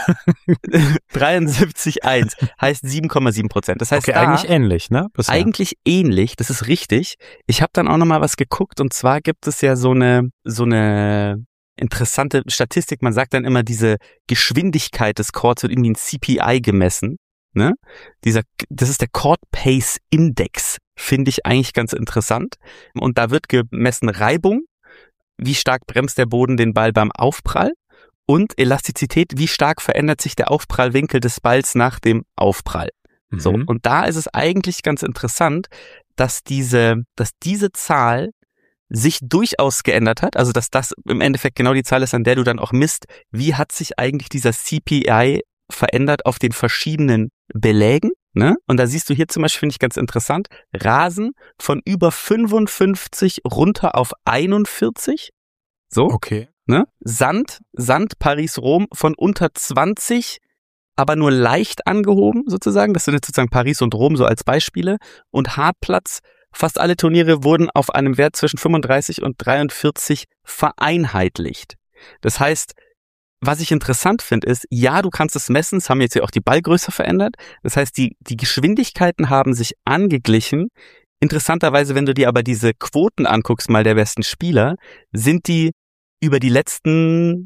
Speaker 2: dreiundsiebzig Komma eins. Heißt sieben Komma sieben Prozent. Das heißt,
Speaker 3: Okay,
Speaker 2: da,
Speaker 3: eigentlich ähnlich, ne? Bisher.
Speaker 2: eigentlich ähnlich, das ist richtig. Ich habe dann auch noch mal was geguckt und zwar gibt es ja so eine so eine interessante Statistik. Man sagt dann immer, diese Geschwindigkeit des Courts wird irgendwie in C P I gemessen. Ne? Dieser, das ist der Court Pace Index. Finde ich eigentlich ganz interessant. Und da wird gemessen Reibung, wie stark bremst der Boden den Ball beim Aufprall, und Elastizität, wie stark verändert sich der Aufprallwinkel des Balls nach dem Aufprall.
Speaker 3: Mhm.
Speaker 2: So, und da ist es eigentlich ganz interessant, dass diese, dass diese Zahl sich durchaus geändert hat, also dass das im Endeffekt genau die Zahl ist, an der du dann auch misst, wie hat sich eigentlich dieser C P I verändert auf den verschiedenen Belägen, ne? Und da siehst du hier zum Beispiel, finde ich ganz interessant, Rasen von über fünfundfünfzig runter auf einundvierzig, so,
Speaker 3: Okay.
Speaker 2: ne? Sand, Sand, Paris-Rom von unter zwanzig, aber nur leicht angehoben sozusagen. Das sind jetzt sozusagen Paris und Rom so als Beispiele. Und Hartplatz, fast alle Turniere wurden auf einem Wert zwischen fünfunddreißig und dreiundvierzig vereinheitlicht. Das heißt, was ich interessant finde, ist, ja, du kannst es messen, es haben jetzt ja auch die Ballgröße verändert. Das heißt, die, die Geschwindigkeiten haben sich angeglichen. Interessanterweise, wenn du dir aber diese Quoten anguckst, mal der besten Spieler, sind die über die letzten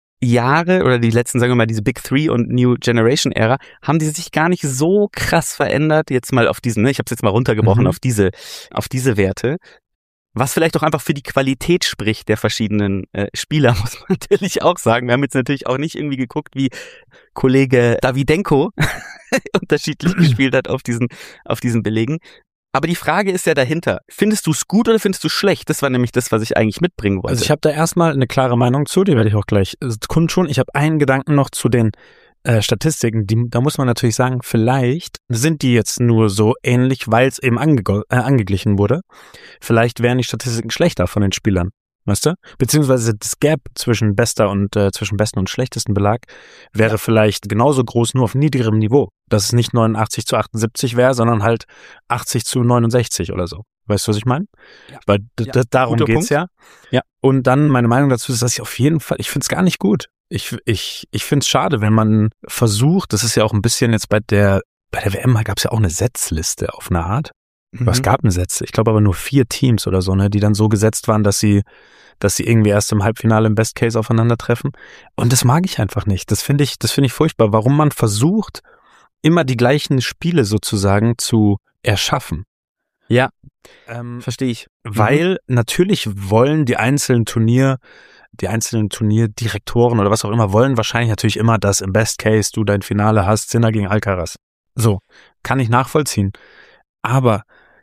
Speaker 2: Jahre oder die letzten, sagen wir mal, diese Big Three und New Generation Ära, haben die sich gar nicht so krass verändert, jetzt mal auf diesen, ne, ich habe es jetzt mal runtergebrochen,
Speaker 3: Mhm.
Speaker 2: auf diese, auf diese Werte. Was vielleicht auch einfach für die Qualität spricht der verschiedenen äh, Spieler, muss man natürlich auch sagen. Wir haben jetzt natürlich auch nicht irgendwie geguckt, wie Kollege Davydenko unterschiedlich gespielt hat auf diesen, auf diesen Belegen. Aber die Frage ist ja dahinter, findest du es gut oder findest du es schlecht? Das war nämlich das, was ich eigentlich mitbringen wollte.
Speaker 3: Also ich habe da erstmal eine klare Meinung zu, die werde ich auch gleich äh, kundtun. Ich habe einen Gedanken noch zu den äh, Statistiken. Die, da muss man natürlich sagen, vielleicht sind die jetzt nur so ähnlich, weil es eben ange äh, angeglichen wurde. Vielleicht wären die Statistiken schlechter von den Spielern, weißt du? Beziehungsweise das Gap zwischen bester und äh, zwischen besten und schlechtesten Belag wäre vielleicht genauso groß, nur auf niedrigerem Niveau. Dass es nicht neunundachtzig zu achtundsiebzig wäre, sondern halt achtzig zu neunundsechzig oder so. Weißt du, was ich meine?
Speaker 2: Ja.
Speaker 3: Weil d-
Speaker 2: Ja,
Speaker 3: d- darum
Speaker 2: guter
Speaker 3: geht's ja. Ja. Und dann meine Meinung dazu ist, dass ich auf jeden Fall, ich find's gar nicht gut. Ich, ich, ich find's schade, wenn man versucht, das ist ja auch ein bisschen jetzt bei der, bei der W M gab's ja auch eine Setzliste auf eine Art. Mhm. Es gab eine Sätze, ich glaube aber nur vier Teams oder so, ne, die dann so gesetzt waren, dass sie, dass sie irgendwie erst im Halbfinale im Best Case aufeinandertreffen. Und das mag ich einfach nicht. Das finde ich, das finde ich furchtbar, warum man versucht, immer die gleichen Spiele sozusagen zu erschaffen.
Speaker 2: Ja,
Speaker 3: ähm,
Speaker 2: verstehe ich.
Speaker 3: Weil mhm. natürlich wollen die einzelnen Turnier, die einzelnen Turnierdirektoren oder was auch immer, wollen wahrscheinlich natürlich immer, dass im Best Case du dein Finale hast, Sinner gegen Alcaraz. So, kann ich nachvollziehen. Aber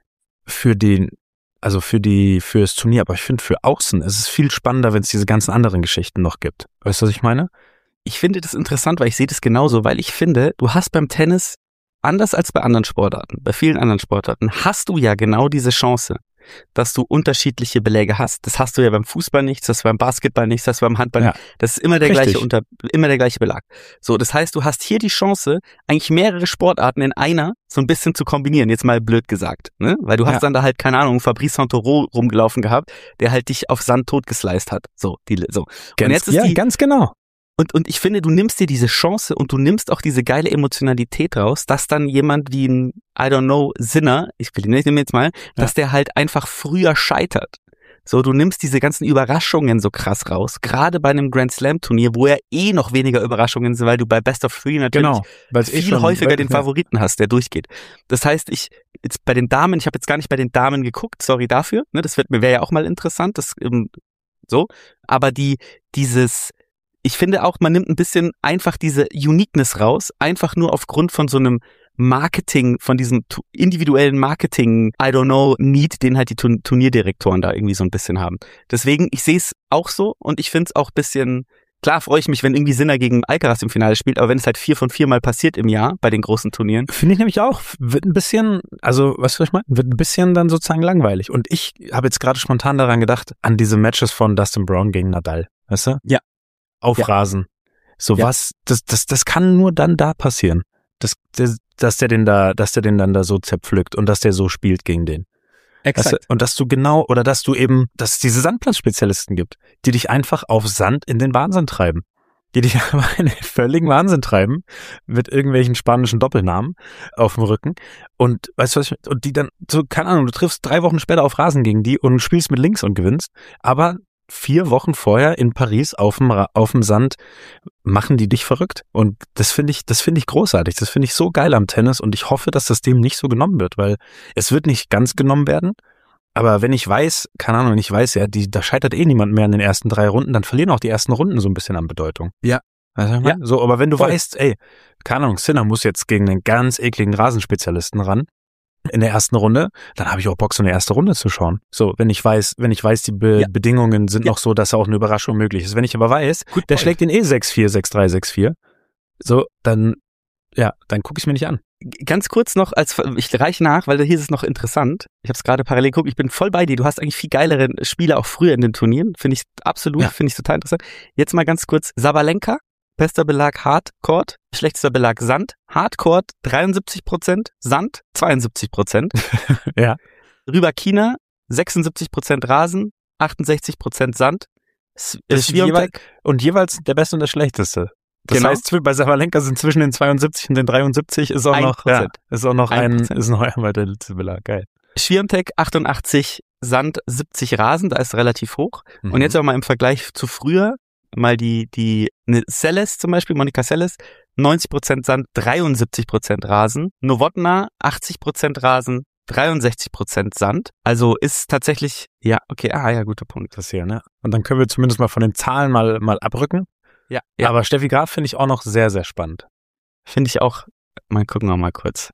Speaker 3: für den, also für die, für das Turnier, aber ich finde für außen ist es viel spannender, wenn es diese ganzen anderen Geschichten noch gibt. Weißt du, was ich meine?
Speaker 2: Ich finde das interessant, weil ich sehe das genauso, weil ich finde, du hast beim Tennis, anders als bei anderen Sportarten, bei vielen anderen Sportarten, hast du ja genau diese Chance, dass du unterschiedliche Beläge hast. Das hast du ja beim Fußball nicht, das hast du beim Basketball nicht, das hast du beim Handball nicht. Ja. Das ist immer der Richtig. gleiche unter, immer der gleiche Belag. So, das heißt, du hast hier die Chance, eigentlich mehrere Sportarten in einer so ein bisschen zu kombinieren, jetzt mal blöd gesagt, ne? Weil du hast ja. dann da halt, keine Ahnung, Fabrice Santoro rumgelaufen gehabt, der halt dich auf Sand totgesliced hat. So, die, so.
Speaker 3: Ganz,
Speaker 2: und jetzt ist
Speaker 3: ja,
Speaker 2: die,
Speaker 3: ganz genau.
Speaker 2: Und, und ich finde, du nimmst dir diese Chance und du nimmst auch diese geile Emotionalität raus, dass dann jemand wie ein, I don't know, Sinner, ich will ihn nicht nehmen jetzt mal, ja. dass der halt einfach früher scheitert. So, du nimmst diese ganzen Überraschungen so krass raus, gerade bei einem Grand Slam Turnier, wo ja eh noch weniger Überraschungen sind, weil du bei Best of Three natürlich
Speaker 3: genau,
Speaker 2: viel
Speaker 3: eh schon,
Speaker 2: häufiger
Speaker 3: weil,
Speaker 2: den Favoriten hast, der durchgeht. Das heißt, ich jetzt bei den Damen, ich habe jetzt gar nicht bei den Damen geguckt, sorry dafür, ne, das wird mir wäre ja auch mal interessant, das ähm, so, aber die dieses ich finde auch, man nimmt ein bisschen einfach diese Uniqueness raus, einfach nur aufgrund von so einem Marketing, von diesem individuellen Marketing, I don't know, Need, den halt die Turnierdirektoren da irgendwie so ein bisschen haben. Deswegen, ich sehe es auch so und ich finde es auch ein bisschen, klar freue ich mich, wenn irgendwie Sinner gegen Alcaraz im Finale spielt, aber wenn es halt vier von vier Mal passiert im Jahr bei den großen Turnieren.
Speaker 3: Finde ich nämlich auch, wird ein bisschen, also, weißt du, was ich meine? Wird ein bisschen dann sozusagen langweilig. Und ich habe jetzt gerade spontan daran gedacht, an diese Matches von Dustin Brown gegen Nadal, weißt du?
Speaker 2: Ja.
Speaker 3: Auf ja. Rasen. So ja. was, das, das, das kann nur dann da passieren. Das, das, dass der den da, dass der den dann da so zerpflückt und dass der so spielt gegen den.
Speaker 2: Exakt.
Speaker 3: Weißt du, und dass du genau, oder dass du eben, dass es diese Sandplatzspezialisten gibt, die dich einfach auf Sand in den Wahnsinn treiben. Die dich aber in den völligen Wahnsinn treiben, mit irgendwelchen spanischen Doppelnamen auf dem Rücken. Und weißt du was ich, und die dann, so, keine Ahnung, du triffst drei Wochen später auf Rasen gegen die und spielst mit links und gewinnst, aber vier Wochen vorher in Paris auf dem, auf dem Sand machen die dich verrückt. Und das finde ich, das finde ich großartig. Das finde ich so geil am Tennis und ich hoffe, dass das dem nicht so genommen wird, weil es wird nicht ganz genommen werden. Aber wenn ich weiß, keine Ahnung, wenn ich weiß, ja, die, da scheitert eh niemand mehr in den ersten drei Runden, dann verlieren auch die ersten Runden so ein bisschen an Bedeutung.
Speaker 2: Ja.
Speaker 3: Also, ja. So, aber wenn du Voll. weißt, ey, keine Ahnung, Sinner muss jetzt gegen einen ganz ekligen Rasenspezialisten ran, in der ersten Runde, dann habe ich auch Bock, so eine erste Runde zu schauen. So, wenn ich weiß, wenn ich weiß, die Be- ja. Bedingungen sind ja. noch so, dass auch eine Überraschung möglich ist. Wenn ich aber weiß, Gut, der schlägt den eh sechs vier, sechs drei, sechs vier, so, dann, ja, dann gucke ich mir nicht an.
Speaker 2: Ganz kurz noch, als ich reiche nach, weil hier ist es noch interessant. Ich habe es gerade parallel geguckt, ich bin voll bei dir. Du hast eigentlich viel geilere Spiele auch früher in den Turnieren. Finde ich absolut, ja. finde ich total interessant. Jetzt mal ganz kurz, Sabalenka. Bester Belag Hardcourt, schlechtester Belag Sand. Hardcourt dreiundsiebzig Prozent, Sand zweiundsiebzig Prozent.
Speaker 3: ja.
Speaker 2: Rybakina sechsundsiebzig Prozent Rasen, achtundsechzig Prozent Sand.
Speaker 3: Das ist jeweils, und jeweils der Beste und der Schlechteste. Das
Speaker 2: genau.
Speaker 3: heißt, bei Sabalenka sind zwischen den zweiundsiebzig und den dreiundsiebzig ist auch noch, ja, ist auch noch ein, ist noch einmal der letzte Belag. Geil.
Speaker 2: Swiatek achtundachtzig, Sand siebzig Rasen, da ist relativ hoch. Mhm. Und jetzt auch mal im Vergleich zu früher, mal die, die, ne, Seles zum Beispiel, Monica Seles, neunzig Prozent Sand, dreiundsiebzig Prozent Rasen. Novotna, achtzig Prozent Rasen, dreiundsechzig Prozent Sand. Also ist tatsächlich, ja, okay, ah, ja, guter Punkt.
Speaker 3: Das hier, ne? Und dann können wir zumindest mal von den Zahlen mal, mal abrücken.
Speaker 2: Ja, ja.
Speaker 3: Aber Steffi Graf finde ich auch noch sehr, sehr spannend.
Speaker 2: Finde ich auch. Mal gucken wir mal kurz.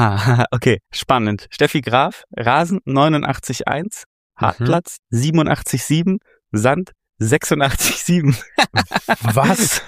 Speaker 2: Okay, spannend. Steffi Graf, Rasen neunundachtzig Komma eins, Hartplatz mhm. siebenundachtzig Komma sieben, Sand sechsundachtzig Komma sieben.
Speaker 3: Was?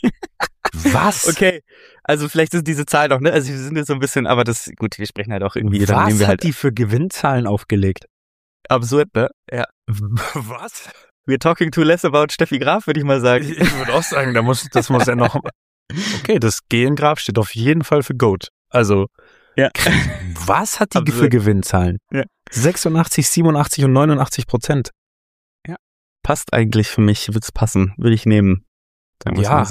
Speaker 3: Was?
Speaker 2: Okay, also vielleicht ist diese Zahl noch, ne? Also wir sind jetzt so ein bisschen, aber das, gut, wir sprechen halt auch irgendwie.
Speaker 3: Was
Speaker 2: dann nehmen wir halt
Speaker 3: hat die für Gewinnzahlen aufgelegt?
Speaker 2: Absurd, ne? Ja.
Speaker 3: Was?
Speaker 2: We're talking too less about Steffi Graf, würde ich mal sagen.
Speaker 3: Ich, ich würde auch sagen, da muss, das muss ja noch. Okay, das G in Graf steht auf jeden Fall für Goat. Also,
Speaker 2: ja.
Speaker 3: Was hat die
Speaker 2: Absurd.
Speaker 3: für Gewinnzahlen?
Speaker 2: Ja.
Speaker 3: sechsundachtzig, siebenundachtzig und neunundachtzig Prozent.
Speaker 2: Ja. Passt eigentlich für mich, wird's passen, würde ich nehmen. Sagen wir
Speaker 3: ja.
Speaker 2: mal so.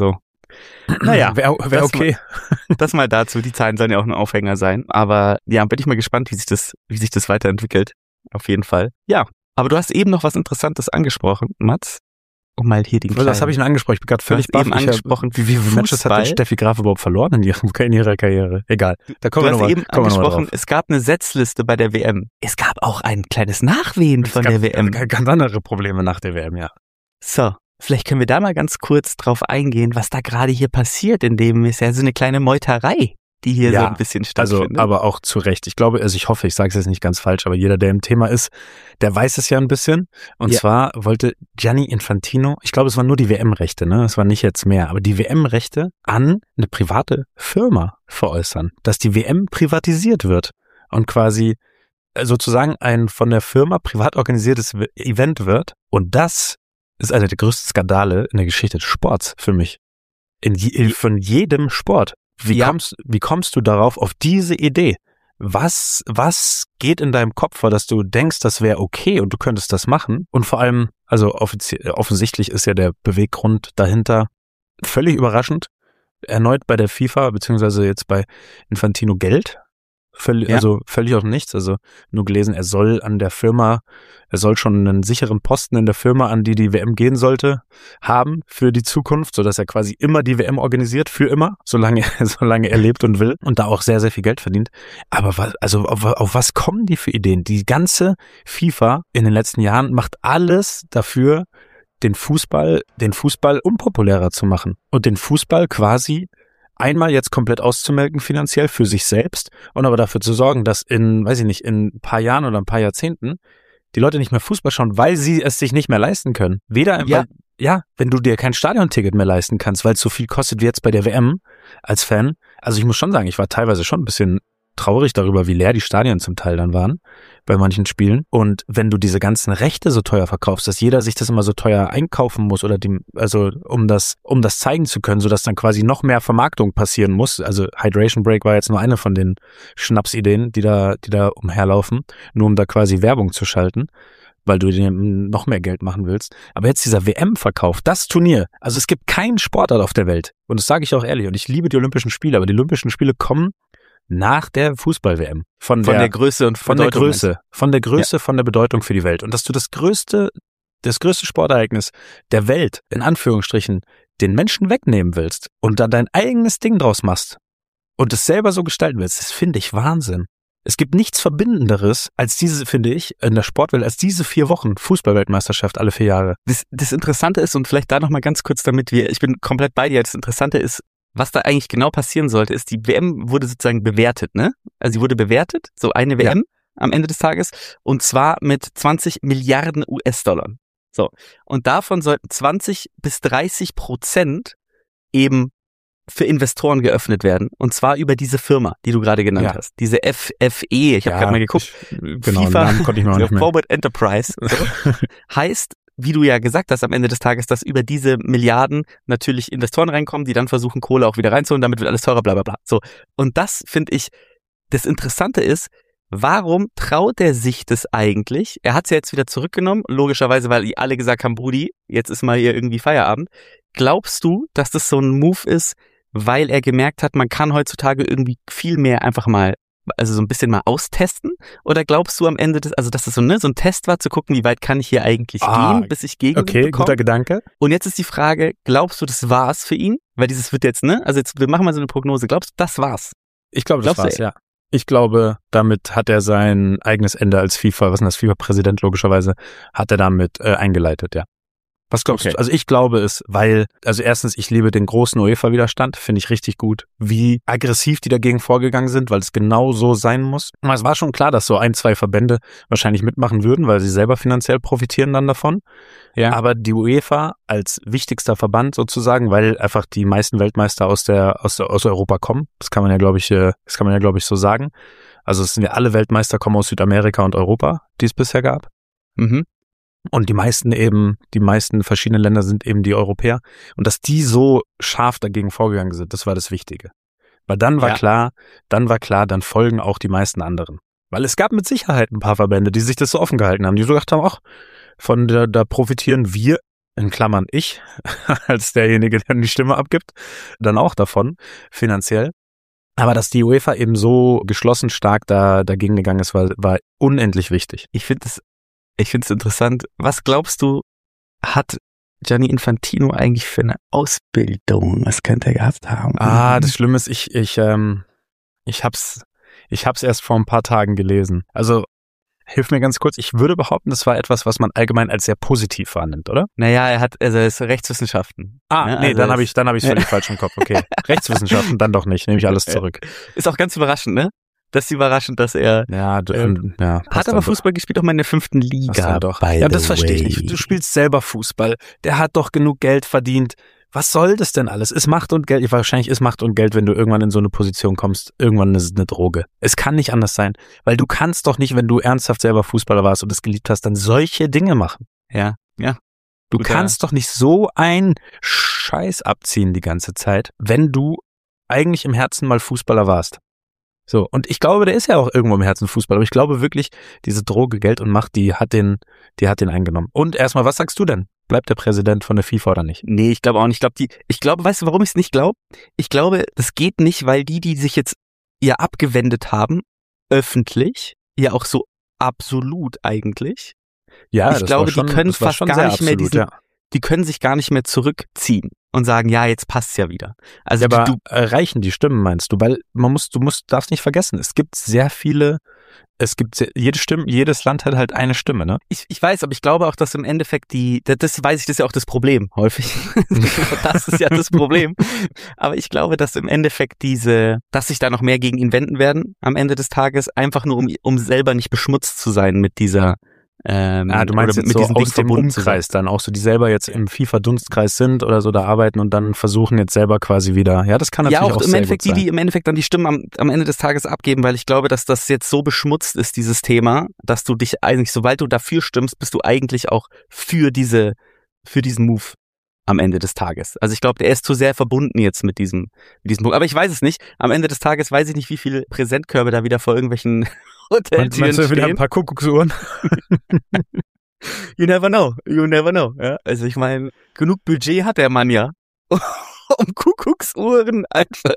Speaker 2: Naja,
Speaker 3: wäre wär okay.
Speaker 2: Mal, das mal dazu. Die Zahlen sollen ja auch ein Aufhänger sein. Aber ja, bin ich mal gespannt, wie sich das, wie sich das weiterentwickelt. Auf jeden Fall. Ja, aber du hast eben noch was Interessantes angesprochen, Mats. Um mal hier den
Speaker 3: kleinen... Was habe ich denn angesprochen? Ich bin gerade völlig baff.
Speaker 2: eben angesprochen,
Speaker 3: wie, wie viele Matches hat denn Steffi Graf überhaupt verloren in ihrer, in ihrer Karriere? Egal. Da kommen
Speaker 2: du
Speaker 3: wir
Speaker 2: hast
Speaker 3: noch
Speaker 2: eben
Speaker 3: mal,
Speaker 2: angesprochen, es gab eine Setzliste bei der W M. Es gab auch ein kleines Nachwehen von der W M.
Speaker 3: Ganz andere Probleme nach der W M, ja.
Speaker 2: So, vielleicht können wir da mal ganz kurz drauf eingehen, was da gerade hier passiert, in dem ist ja so eine kleine Meuterei, die hier
Speaker 3: ja,
Speaker 2: so ein bisschen stattfindet.
Speaker 3: Also, aber auch zu Recht. Ich glaube, also ich hoffe, ich sage es jetzt nicht ganz falsch, aber jeder, der im Thema ist, der weiß es ja ein bisschen. Und ja. zwar wollte Gianni Infantino, ich glaube, es waren nur die W M-Rechte, ne? Es war nicht jetzt mehr, aber die W M-Rechte an eine private Firma veräußern, dass die W M privatisiert wird und quasi sozusagen ein von der Firma privat organisiertes Event wird. Und das ist einer der größten Skandale in der Geschichte des Sports für mich. In je, von jedem Sport. Wie, ja. kommst, wie kommst du darauf, auf diese Idee? Was, was geht in deinem Kopf vor, dass du denkst, das wäre okay und du könntest das machen? Und vor allem, also offensichtlich ist ja der Beweggrund dahinter völlig überraschend. Erneut bei der FIFA, beziehungsweise jetzt bei Infantino Geld. Völlig, ja. Also völlig aus dem Nichts. Also nur gelesen, er soll an der Firma, er soll schon einen sicheren Posten in der Firma, an die die W M gehen sollte, haben für die Zukunft, sodass er quasi immer die W M organisiert, für immer, solange, solange er lebt und will und da auch sehr, sehr viel Geld verdient. Aber was, also auf, auf was kommen die für Ideen? Die ganze FIFA in den letzten Jahren macht alles dafür, den Fußball, den Fußball unpopulärer zu machen und den Fußball quasi einmal jetzt komplett auszumelken finanziell für sich selbst und aber dafür zu sorgen, dass in, weiß ich nicht, in ein paar Jahren oder ein paar Jahrzehnten die Leute nicht mehr Fußball schauen, weil sie es sich nicht mehr leisten können. Weder, ja, weil, ja wenn du dir kein Stadionticket mehr leisten kannst, weil es so viel kostet wie jetzt bei der W M als Fan. Also ich muss schon sagen, ich war teilweise schon ein bisschen traurig darüber, wie leer die Stadien zum Teil dann waren bei manchen Spielen. Und wenn du diese ganzen Rechte so teuer verkaufst, dass jeder sich das immer so teuer einkaufen muss oder dem, also um das, um das zeigen zu können, sodass dann quasi noch mehr Vermarktung passieren muss. Also Hydration Break war jetzt nur eine von den Schnapsideen, die da, die da umherlaufen, nur um da quasi Werbung zu schalten, weil du dir noch mehr Geld machen willst. Aber jetzt dieser W M-Verkauf, das Turnier, also es gibt keinen Sportart auf der Welt. Und das sage ich auch ehrlich. Und ich liebe die Olympischen Spiele, aber die Olympischen Spiele kommen nach der Fußball-W M. Von,
Speaker 2: von
Speaker 3: der,
Speaker 2: der Größe und
Speaker 3: von der Größe, von der Größe, ja. von der Bedeutung für die Welt. Und dass du das größte, das größte Sportereignis der Welt, in Anführungsstrichen, den Menschen wegnehmen willst und dann dein eigenes Ding draus machst und es selber so gestalten willst, das finde ich Wahnsinn. Es gibt nichts Verbindenderes als diese, finde ich, in der Sportwelt, als diese vier Wochen Fußball-Weltmeisterschaft alle vier Jahre.
Speaker 2: Das, das Interessante ist, und vielleicht da nochmal ganz kurz, damit wir, ich bin komplett bei dir, das Interessante ist, was da eigentlich genau passieren sollte, ist, die W M wurde sozusagen bewertet, ne? Also sie wurde bewertet, so eine W M ja. am Ende des Tages, und zwar mit zwanzig Milliarden U S-Dollar. So. Und davon sollten zwanzig bis dreißig Prozent eben für Investoren geöffnet werden. Und zwar über diese Firma, die du gerade genannt ja. hast. Diese F F E, ich habe ja, gerade mal geguckt.
Speaker 3: Ich, genau, FIFA, Namen konnte ich noch nicht mehr.
Speaker 2: Forward Enterprise. So. Heißt, wie du ja gesagt hast, am Ende des Tages, dass über diese Milliarden natürlich Investoren reinkommen, die dann versuchen, Kohle auch wieder reinzuholen, damit wird alles teurer, bla bla bla. So. Und das finde ich, das Interessante ist, warum traut er sich das eigentlich? Er hat es ja jetzt wieder zurückgenommen, logischerweise, weil die alle gesagt haben, Brudi, jetzt ist mal hier irgendwie Feierabend. Glaubst du, dass das so ein Move ist, weil er gemerkt hat, man kann heutzutage irgendwie viel mehr einfach mal, also so ein bisschen mal austesten? Oder glaubst du am Ende, des, also dass das so, ne, so ein Test war, zu gucken, wie weit kann ich hier eigentlich ah, gehen, bis ich Gegenwind
Speaker 3: okay,
Speaker 2: bekomme?
Speaker 3: Guter Gedanke.
Speaker 2: Und jetzt ist die Frage, glaubst du, das war's für ihn? Weil dieses wird jetzt, ne, also jetzt, wir machen mal so eine Prognose. Glaubst du, das war's?
Speaker 3: Ich glaube, das
Speaker 2: glaubst
Speaker 3: war's, ja. Ich glaube, damit hat er sein eigenes Ende als FIFA, was ist denn das, FIFA-Präsident logischerweise, hat er damit äh, eingeleitet, ja. Was glaubst okay. du? Also ich glaube es, weil, also erstens, ich liebe den großen UEFA-Widerstand, finde ich richtig gut, wie aggressiv die dagegen vorgegangen sind, weil es genau so sein muss. Aber es war schon klar, dass so ein, zwei Verbände wahrscheinlich mitmachen würden, weil sie selber finanziell profitieren dann davon. Ja. Aber die UEFA als wichtigster Verband sozusagen, weil einfach die meisten Weltmeister aus der, aus der, aus Europa kommen, das kann man ja, glaube ich, das kann man ja, glaube ich, so sagen. Also es sind ja alle Weltmeister kommen aus Südamerika und Europa, die es bisher gab.
Speaker 2: Mhm.
Speaker 3: Und die meisten eben, die meisten verschiedenen Länder sind eben die Europäer. Und dass die so scharf dagegen vorgegangen sind, das war das Wichtige. Weil dann war ja. klar, dann war klar, dann folgen auch die meisten anderen. Weil es gab mit Sicherheit ein paar Verbände, die sich das so offen gehalten haben, die so gedacht haben, ach, von der, da profitieren wir in Klammern ich, als derjenige, der die Stimme abgibt, dann auch davon, finanziell. Aber dass die UEFA eben so geschlossen stark da dagegen gegangen ist, war, war unendlich wichtig.
Speaker 2: Ich finde es, ich finde es interessant. Was glaubst du, hat Gianni Infantino eigentlich für eine Ausbildung? Was könnte er gehabt haben?
Speaker 3: Ah, das Schlimme ist, ich, ich, ähm, ich hab's, ich hab's erst vor ein paar Tagen gelesen. Also, hilf mir ganz kurz. Ich würde behaupten, das war etwas, was man allgemein als sehr positiv wahrnimmt, oder?
Speaker 2: Naja, er hat, also er ist Rechtswissenschaften.
Speaker 3: Ah,
Speaker 2: ja,
Speaker 3: nee,
Speaker 2: also
Speaker 3: dann habe ich, dann habe ich völlig falsch im Kopf. Okay, Rechtswissenschaften, dann doch nicht. Nehme ich alles zurück.
Speaker 2: Ist auch ganz überraschend, ne? Das ist überraschend, dass er
Speaker 3: Ja, du,
Speaker 2: ähm,
Speaker 3: ja
Speaker 2: hat aber Fußball gespielt, auch mal in der fünften Liga.
Speaker 3: Ja, doch.
Speaker 2: by
Speaker 3: Ja, das
Speaker 2: the
Speaker 3: verstehe ich
Speaker 2: way.
Speaker 3: nicht. Du spielst selber Fußball. Der hat doch genug Geld verdient. Was soll das denn alles? Ist Macht und Geld, wahrscheinlich ist Macht und Geld, wenn du irgendwann in so eine Position kommst, irgendwann ist es eine Droge. Es kann nicht anders sein, weil du kannst doch nicht, wenn du ernsthaft selber Fußballer warst und es geliebt hast, dann solche Dinge machen.
Speaker 2: Ja, ja.
Speaker 3: Du
Speaker 2: Guter-
Speaker 3: kannst doch nicht so ein Scheiß abziehen die ganze Zeit, wenn du eigentlich im Herzen mal Fußballer warst. So, und ich glaube, der ist ja auch irgendwo im Herzen Fußballer, aber ich glaube wirklich, diese Droge, Geld und Macht, die hat den, die hat den eingenommen. Und erstmal, was sagst du denn? Bleibt der Präsident von der FIFA oder nicht?
Speaker 2: Nee, ich glaube auch nicht. Ich glaube, die, ich glaube, weißt du, warum ich es nicht glaube? Ich glaube, das geht nicht, weil die, die sich jetzt ihr abgewendet haben, öffentlich, ja auch so absolut eigentlich,
Speaker 3: Ja,
Speaker 2: ich
Speaker 3: das
Speaker 2: glaube,
Speaker 3: war schon,
Speaker 2: die können
Speaker 3: das war
Speaker 2: fast
Speaker 3: schon
Speaker 2: gar
Speaker 3: sehr
Speaker 2: nicht mehr
Speaker 3: absolut,
Speaker 2: diesen,
Speaker 3: ja.
Speaker 2: die können sich gar nicht mehr zurückziehen und sagen, ja, jetzt passt's ja wieder. Also
Speaker 3: Ja, aber
Speaker 2: du,
Speaker 3: reichen die Stimmen, meinst du? Weil man muss, du musst, darfst nicht vergessen, es gibt sehr viele, es gibt sehr, jede Stimme, jedes Land hat halt eine Stimme, ne?
Speaker 2: ich, ich weiß, aber ich glaube auch, dass im Endeffekt die, das, das weiß ich, das ist ja auch das Problem häufig. Das ist ja das Problem. Aber ich glaube, dass im Endeffekt diese, dass sich da noch mehr gegen ihn wenden werden am Ende des Tages, einfach nur um, um selber nicht beschmutzt zu sein mit dieser, ähm,
Speaker 3: Ah, du meinst
Speaker 2: oder
Speaker 3: jetzt
Speaker 2: mit
Speaker 3: so
Speaker 2: diesem Ding
Speaker 3: aus dem
Speaker 2: verbunden zu sein.
Speaker 3: Umkreis dann, auch so, die selber jetzt im FIFA-Dunstkreis sind oder so da arbeiten und dann versuchen jetzt selber quasi wieder, ja, das kann natürlich
Speaker 2: Ja, auch,
Speaker 3: auch
Speaker 2: im
Speaker 3: sehr
Speaker 2: Endeffekt
Speaker 3: gut
Speaker 2: die,
Speaker 3: sein.
Speaker 2: die im Endeffekt dann die Stimmen am, am Ende des Tages abgeben, weil ich glaube, dass das jetzt so beschmutzt ist, dieses Thema, dass du dich eigentlich, sobald du dafür stimmst, bist du eigentlich auch für diese, für diesen Move am Ende des Tages. Also ich glaube, der ist zu sehr verbunden jetzt mit diesem, mit diesem Punkt. Aber ich weiß es nicht. Am Ende des Tages weiß ich nicht, wie viele Präsentkörbe da wieder vor irgendwelchen Hoteltüren
Speaker 3: Meinst du wieder ein
Speaker 2: stehen.
Speaker 3: paar Kuckucksuhren?
Speaker 2: You never know. You never know. Ja, also ich meine, genug Budget hat der Mann ja, um Kuckucksuhren einfach.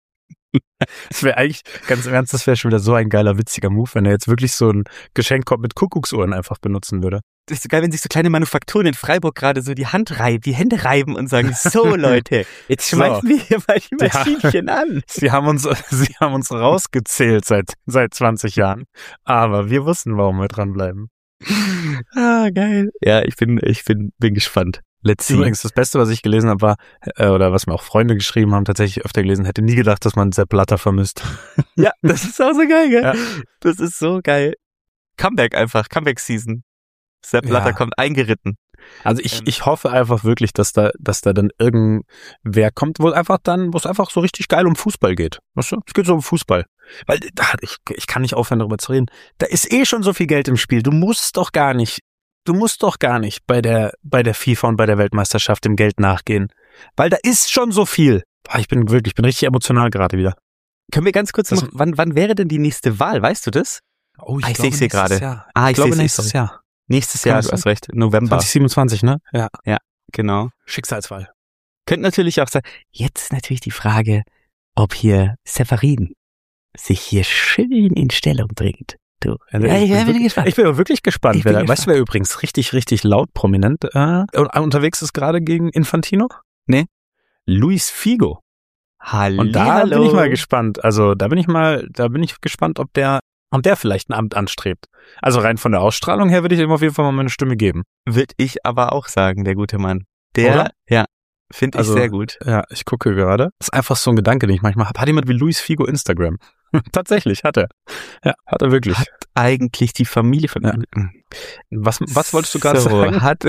Speaker 3: Das wäre eigentlich, ganz im Ernst, das wäre schon wieder so ein geiler, witziger Move, wenn er jetzt wirklich so ein Geschenkkorb mit Kuckucksuhren einfach benutzen würde.
Speaker 2: Das ist so geil, wenn sich so kleine Manufakturen in Freiburg gerade so die Hand reiben, die Hände reiben und sagen, so Leute, jetzt schmeißen
Speaker 3: So.
Speaker 2: wir hier mal die
Speaker 3: Ja.
Speaker 2: Maschinchen an.
Speaker 3: Sie haben uns, sie haben uns rausgezählt seit, seit zwanzig Jahren. Aber wir wussten, warum wir dranbleiben.
Speaker 2: Ah, geil. Ja, ich bin, ich bin, bin gespannt. Let's see.
Speaker 3: Übrigens, das Beste, was ich gelesen habe, war, äh, oder was mir auch Freunde geschrieben haben, tatsächlich öfter gelesen, hätte nie gedacht, dass man Sepp Blatter vermisst.
Speaker 2: Ja, das ist auch so geil, gell?
Speaker 3: Ja.
Speaker 2: Das ist so geil. Comeback einfach, Comeback-Season. Sepp Blatter
Speaker 3: Ja.
Speaker 2: kommt eingeritten.
Speaker 3: Also ich,
Speaker 2: Ähm.
Speaker 3: ich hoffe einfach wirklich, dass da, dass da dann irgendwer kommt, wo einfach dann, wo es einfach so richtig geil um Fußball geht. Weißt du? Es geht so um Fußball. Weil da, ich, ich kann nicht aufhören, darüber zu reden. Da ist eh schon so viel Geld im Spiel. Du musst doch gar nicht, du musst doch gar nicht bei der, bei der FIFA und bei der Weltmeisterschaft dem Geld nachgehen. Weil da ist schon so viel. Boah, ich bin wirklich, ich bin richtig emotional gerade wieder.
Speaker 2: Können wir ganz kurz
Speaker 3: Das-
Speaker 2: noch, wann, wann wäre denn die nächste Wahl? Weißt du das?
Speaker 3: Oh,
Speaker 2: Ah, ich seh's hier gerade.
Speaker 3: Jahr.
Speaker 2: Ah,
Speaker 3: Ich,
Speaker 2: ich
Speaker 3: glaube
Speaker 2: seh's,
Speaker 3: nächstes
Speaker 2: sorry.
Speaker 3: Jahr.
Speaker 2: Nächstes
Speaker 3: Kann
Speaker 2: Jahr,
Speaker 3: das
Speaker 2: du
Speaker 3: sein?
Speaker 2: hast recht, November.
Speaker 3: zwanzig siebenundzwanzig, ne? Ja.
Speaker 2: Genau.
Speaker 3: Schicksalswahl.
Speaker 2: Könnte natürlich auch sein. Jetzt ist natürlich die Frage, ob hier Severin sich hier schön in Stellung bringt. Du.
Speaker 3: Ja,
Speaker 2: Ja, ich
Speaker 3: bin
Speaker 2: bin
Speaker 3: wirklich,
Speaker 2: gespannt.
Speaker 3: ich bin wirklich gespannt.
Speaker 2: Ich bin
Speaker 3: wer,
Speaker 2: gespannt.
Speaker 3: Weißt du, wer übrigens richtig, richtig laut prominent äh, unterwegs ist gerade gegen Infantino?
Speaker 2: Nee.
Speaker 3: Luis Figo.
Speaker 2: Hallo.
Speaker 3: Und da bin ich mal gespannt. Also da bin ich mal, da bin ich gespannt, ob der, ob der vielleicht ein Amt anstrebt. Also rein von der Ausstrahlung her würde ich ihm auf jeden Fall mal meine Stimme geben.
Speaker 2: Würde ich aber auch sagen, der gute Mann. Der,
Speaker 3: Oder?
Speaker 2: ja, finde ich
Speaker 3: Also-
Speaker 2: sehr gut.
Speaker 3: Ja, ich gucke gerade. Das ist einfach so ein Gedanke, den ich manchmal habe. Hat jemand wie Luis Figo Instagram? Tatsächlich, hat er. Ja, hat er wirklich.
Speaker 2: Hat eigentlich die Familie von...
Speaker 3: Ja. Was, was wolltest du gerade
Speaker 2: so,
Speaker 3: sagen?
Speaker 2: Hat,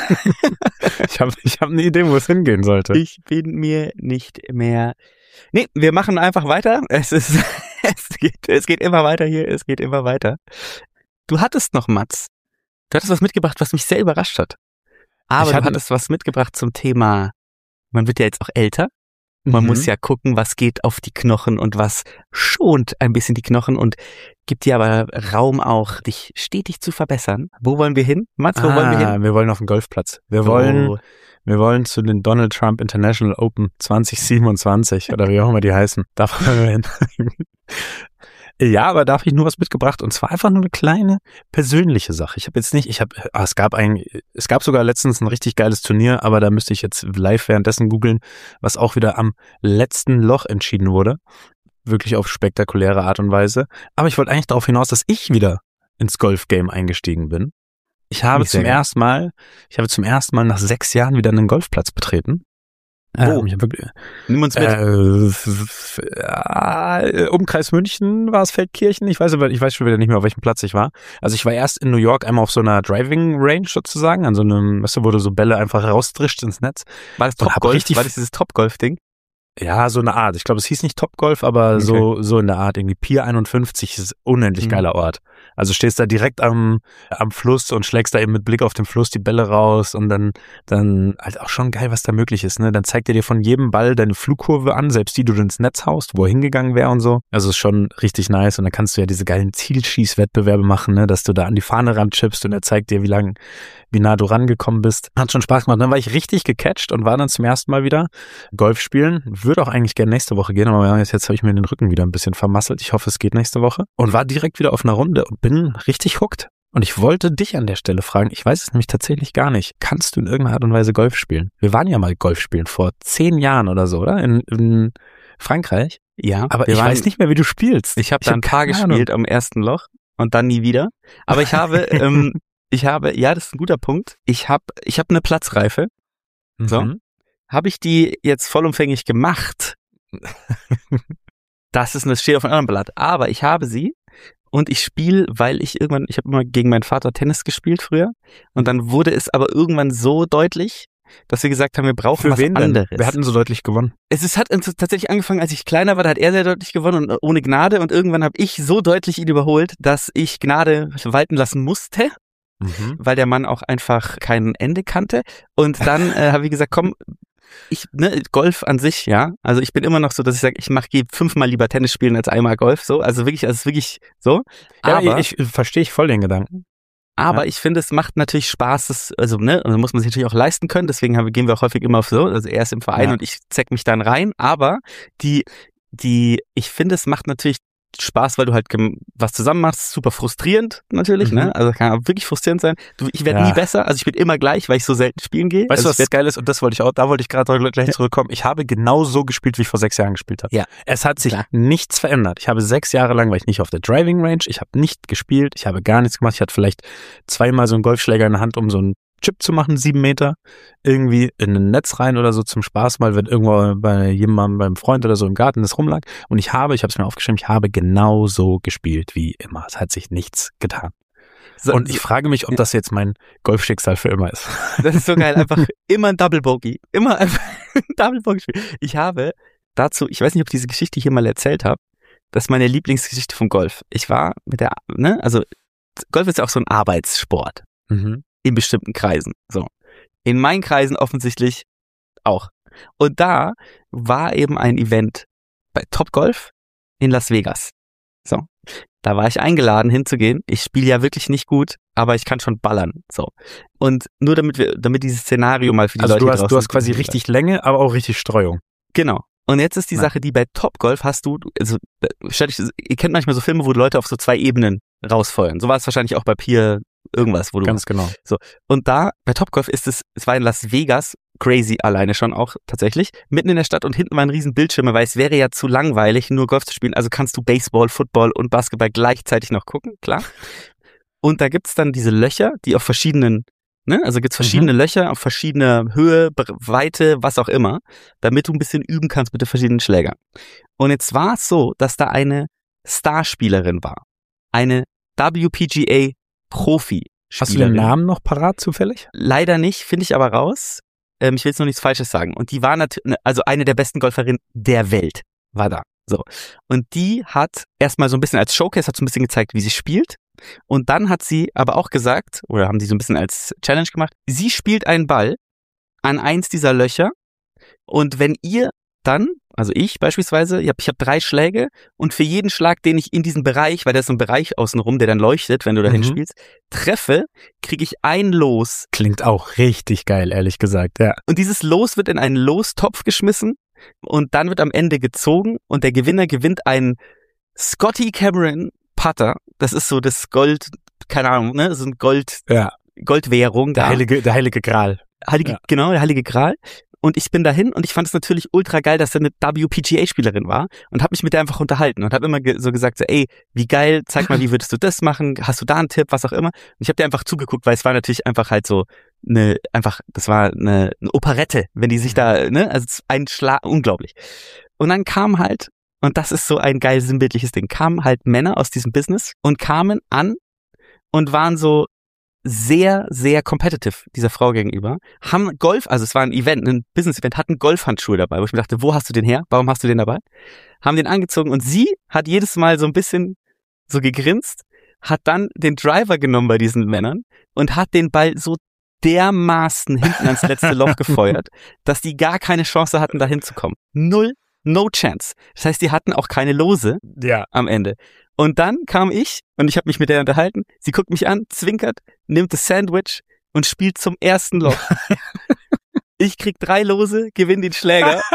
Speaker 3: Ich habe ich hab eine Idee, wo es hingehen sollte.
Speaker 2: ich bin mir nicht mehr... Nee, wir machen einfach weiter. Es ist, es geht, es geht immer weiter hier, es geht immer weiter. Du hattest noch, Mats, du hattest was mitgebracht, was mich sehr überrascht hat. Aber
Speaker 3: Ich
Speaker 2: du
Speaker 3: hatte-
Speaker 2: hattest was mitgebracht zum Thema, man wird ja jetzt auch älter. Man
Speaker 3: Mhm.
Speaker 2: muss ja gucken, was geht auf die Knochen und was schont ein bisschen die Knochen und gibt dir aber Raum auch, dich stetig zu verbessern. Wo wollen wir hin? Mats, wo
Speaker 3: ah,
Speaker 2: wollen wir hin?
Speaker 3: wir wollen auf den Golfplatz. Wir wollen,
Speaker 2: Oh.
Speaker 3: wir wollen zu den Donald Trump International Open zwanzig siebenundzwanzig oder wie auch immer die heißen. Da wollen wir hin. Ja, aber da habe ich nur was mitgebracht und zwar einfach nur eine kleine persönliche Sache. Ich habe jetzt nicht, ich habe, ah, es gab ein, es gab sogar letztens ein richtig geiles Turnier, aber da müsste ich jetzt live währenddessen googeln, was auch wieder am letzten Loch entschieden wurde. Wirklich auf spektakuläre Art und Weise. Aber ich wollte eigentlich darauf hinaus, dass ich wieder ins Golfgame eingestiegen bin. Ich habe
Speaker 2: Mich sehr
Speaker 3: zum
Speaker 2: gerne.
Speaker 3: ersten Mal, ich habe zum ersten Mal nach sechs Jahren wieder einen Golfplatz betreten.
Speaker 2: Wo?
Speaker 3: Ähm, ich hab wirklich,
Speaker 2: Nimm uns mit.
Speaker 3: äh, f- f- ja, Umkreis München war es Feldkirchen. Ich weiß aber, ich weiß schon wieder nicht mehr, auf welchem Platz ich war. Also ich war erst in New York einmal auf so einer Driving Range sozusagen, an so einem, weißt du, wo du so Bälle einfach rausdrischt ins Netz.
Speaker 2: War das
Speaker 3: und hab
Speaker 2: Topgolf?
Speaker 3: richtig-
Speaker 2: War das dieses Topgolf-Ding?
Speaker 3: Ja, so eine Art. Ich glaube, es hieß nicht Topgolf, aber
Speaker 2: Okay.
Speaker 3: so so in der Art. Irgendwie Pier einundfünfzig ist ein unendlich
Speaker 2: Mhm.
Speaker 3: geiler Ort. Also stehst da direkt am am Fluss und schlägst da eben mit Blick auf den Fluss die Bälle raus und dann dann halt auch schon geil, was da möglich ist. Ne, dann zeigt er dir von jedem Ball deine Flugkurve an, selbst die du ins Netz haust, wo er hingegangen wäre und so. Also ist schon richtig nice und dann kannst du ja diese geilen Zielschießwettbewerbe machen, ne, dass du da an die Fahne ranchippst und er zeigt dir, wie lang, wie nah du rangekommen bist. Hat schon Spaß gemacht. Dann war ich richtig gecatcht und war dann zum ersten Mal wieder Golf spielen. Würde auch eigentlich gerne nächste Woche gehen, aber jetzt, jetzt habe ich mir den Rücken wieder ein bisschen vermasselt. Ich hoffe, es geht nächste Woche. Und war direkt wieder auf einer Runde und bin richtig hooked. Und ich wollte dich an der Stelle fragen, ich weiß es nämlich tatsächlich gar nicht. Kannst du in irgendeiner Art und Weise Golf spielen? Wir waren ja mal Golf spielen vor zehn Jahren oder so, oder? In, in Frankreich.
Speaker 2: Ja.
Speaker 3: Aber
Speaker 2: wir
Speaker 3: ich
Speaker 2: waren-
Speaker 3: weiß nicht mehr, wie du spielst.
Speaker 2: Ich habe da
Speaker 3: hab
Speaker 2: ein paar
Speaker 3: keine Ahnung.
Speaker 2: gespielt am ersten Loch und dann nie wieder. Aber ich habe, ähm, ich habe, ja, das ist ein guter Punkt. Ich habe, ich habe eine Platzreife. So.
Speaker 3: Mhm.
Speaker 2: Habe ich die jetzt vollumfänglich gemacht? Das ist eine steht auf einem anderen Blatt. Aber ich habe sie und ich spiele, weil ich irgendwann, ich habe immer gegen meinen Vater Tennis gespielt früher und dann wurde es aber irgendwann so deutlich, dass wir gesagt haben, wir brauchen
Speaker 3: Für
Speaker 2: was
Speaker 3: wen denn?
Speaker 2: anderes.
Speaker 3: Wir hatten so deutlich gewonnen.
Speaker 2: Es ist, hat uns tatsächlich angefangen, als ich kleiner war, da hat er sehr deutlich gewonnen und ohne Gnade und irgendwann habe ich so deutlich ihn überholt, dass ich Gnade walten lassen musste,
Speaker 3: Mhm.
Speaker 2: weil der Mann auch einfach kein Ende kannte und dann äh, habe ich gesagt, komm, ich, ne, Golf an sich, ja, also ich bin immer noch so, dass ich sage, ich mache gehe fünfmal lieber Tennis spielen als einmal Golf, so, also wirklich, also es ist wirklich so,
Speaker 3: Ja,
Speaker 2: aber,
Speaker 3: ich, ich verstehe ich voll den Gedanken.
Speaker 2: aber
Speaker 3: ja.
Speaker 2: ich finde, es macht natürlich Spaß, das, also ne, und da muss man sich natürlich auch leisten können, deswegen haben, gehen wir auch häufig immer auf so, also er ist im Verein
Speaker 3: Ja.
Speaker 2: und ich zeck mich dann rein, aber die, die, ich finde, es macht natürlich Spaß, weil du halt gem- was zusammen machst, super frustrierend natürlich,
Speaker 3: Mhm.
Speaker 2: ne, also kann auch wirklich frustrierend sein, du, ich werde
Speaker 3: Ja.
Speaker 2: nie besser, also ich bin immer gleich, weil ich so selten spielen gehe.
Speaker 3: Weißt
Speaker 2: also
Speaker 3: du, was
Speaker 2: ich werd,
Speaker 3: geil ist? Und das wollte ich auch, da wollte ich gerade gleich zurückkommen. Ich habe genau so gespielt, wie ich vor sechs Jahren gespielt habe.
Speaker 2: Ja.
Speaker 3: Es hat sich
Speaker 2: Klar.
Speaker 3: nichts verändert. Ich habe sechs Jahre lang, war ich nicht auf der Driving Range, ich habe nicht gespielt, ich habe gar nichts gemacht. Ich hatte vielleicht zweimal so einen Golfschläger in der Hand, um so einen Chip zu machen, sieben Meter, irgendwie in ein Netz rein oder so zum Spaß mal, wenn irgendwo bei jemandem, beim Freund oder so im Garten das rumlag. Und ich habe, ich habe es mir aufgeschrieben, ich habe genau so gespielt wie immer. Es hat sich nichts getan.
Speaker 2: so,
Speaker 3: Und ich frage mich, ob das jetzt mein Golfschicksal für immer ist.
Speaker 2: das ist so geil, einfach immer ein Double Bogey, immer einfach ein Double Bogey spielen. Ich habe dazu, ich weiß nicht, ob ich diese Geschichte hier mal erzählt habe, das ist meine Lieblingsgeschichte vom Golf. Ich war mit der, ne, also Golf ist ja auch so ein Arbeitssport.
Speaker 3: Mhm.
Speaker 2: In bestimmten Kreisen. So. In meinen Kreisen offensichtlich auch. Und da war eben ein Event bei Topgolf in Las Vegas. So. Da war ich eingeladen hinzugehen. Ich spiele ja wirklich nicht gut, aber ich kann schon ballern. So. Und nur damit wir, damit dieses Szenario mal für die
Speaker 3: Also
Speaker 2: Leute
Speaker 3: du hast, du
Speaker 2: draußen-
Speaker 3: hast quasi richtig Länge, aber auch richtig Streuung.
Speaker 2: Genau. Und jetzt ist die
Speaker 3: Ja.
Speaker 2: Sache, die bei Topgolf hast du, also, stell dich, ihr kennt manchmal so Filme, wo Leute auf so zwei Ebenen rausfeuern. So war es wahrscheinlich auch bei Pier irgendwas, wo du
Speaker 3: Ganz genau.
Speaker 2: Und da, bei Topgolf ist es, es war in Las Vegas, crazy alleine schon auch tatsächlich, mitten in der Stadt und hinten waren riesen Bildschirme, weil es wäre ja zu langweilig, nur Golf zu spielen. Also kannst du Baseball, Football und Basketball gleichzeitig noch gucken, klar. Und da gibt's dann diese Löcher, die auf verschiedenen, ne, also gibt's verschiedene Löcher auf verschiedene Höhe, Bre- Weite, was auch immer, damit du ein bisschen üben kannst mit den verschiedenen Schlägern. Und jetzt war es so, dass da eine Starspielerin war. Eine W P G A Profi.
Speaker 3: Hast du den Namen noch parat zufällig?
Speaker 2: Leider nicht, finde ich aber raus. Ähm, ich will jetzt noch nichts Falsches sagen. Und die war natürlich, also eine der besten Golferinnen der Welt war da. So. Und die hat erstmal so ein bisschen als Showcase, hat so ein bisschen gezeigt, wie sie spielt. Und dann hat sie aber auch gesagt, oder haben die so ein bisschen als Challenge gemacht, sie spielt einen Ball an eins dieser Löcher. Und wenn ihr dann, also ich beispielsweise, ich habe ich hab drei Schläge und für jeden Schlag, den ich in diesen Bereich, weil da ist so ein Bereich außenrum, der dann leuchtet, wenn du dahin
Speaker 3: Mhm.
Speaker 2: spielst, treffe, kriege ich ein Los.
Speaker 3: Klingt auch richtig geil, ehrlich gesagt, ja.
Speaker 2: Und dieses Los wird in einen Lostopf geschmissen und dann wird am Ende gezogen und der Gewinner gewinnt einen Scotty Cameron Putter. Das ist so das Gold, keine Ahnung, ne, so ein Gold,
Speaker 3: Ja,
Speaker 2: Goldwährung.
Speaker 3: der
Speaker 2: da.
Speaker 3: heilige, der heilige Gral.
Speaker 2: Heilige,
Speaker 3: Ja.
Speaker 2: Genau, der Heilige Gral. Und ich bin dahin und ich fand es natürlich ultra geil, dass da eine W P G A-Spielerin war und habe mich mit der einfach unterhalten und habe immer ge- so gesagt, so, ey, wie geil, zeig mal, wie würdest du das machen? Hast du da einen Tipp, was auch immer? Und ich habe dir einfach zugeguckt, weil es war natürlich einfach halt so eine, einfach, das war eine, eine Operette, wenn die sich da, ne, also es ist ein Schlag, unglaublich. Und dann kam halt, und das ist so ein geil sinnbildliches Ding, kamen halt Männer aus diesem Business und kamen an und waren so sehr, sehr competitive dieser Frau gegenüber, haben Golf, also es war ein Event, ein Business-Event, hatten Golfhandschuhe dabei, wo ich mir dachte, wo hast du den her? Warum hast du den dabei? Haben den angezogen und sie hat jedes Mal so ein bisschen so gegrinst, hat dann den Driver genommen bei diesen Männern und hat den Ball so dermaßen hinten ans letzte Loch gefeuert, dass die gar keine Chance hatten, da hinzukommen. Null, no chance. Das heißt, die hatten auch keine Lose
Speaker 3: Ja.
Speaker 2: am Ende. Und dann kam ich und ich habe mich mit der unterhalten. Sie guckt mich an, zwinkert, nimmt das Sandwich und spielt zum ersten Loch. Ich krieg drei Lose, gewinne den Schläger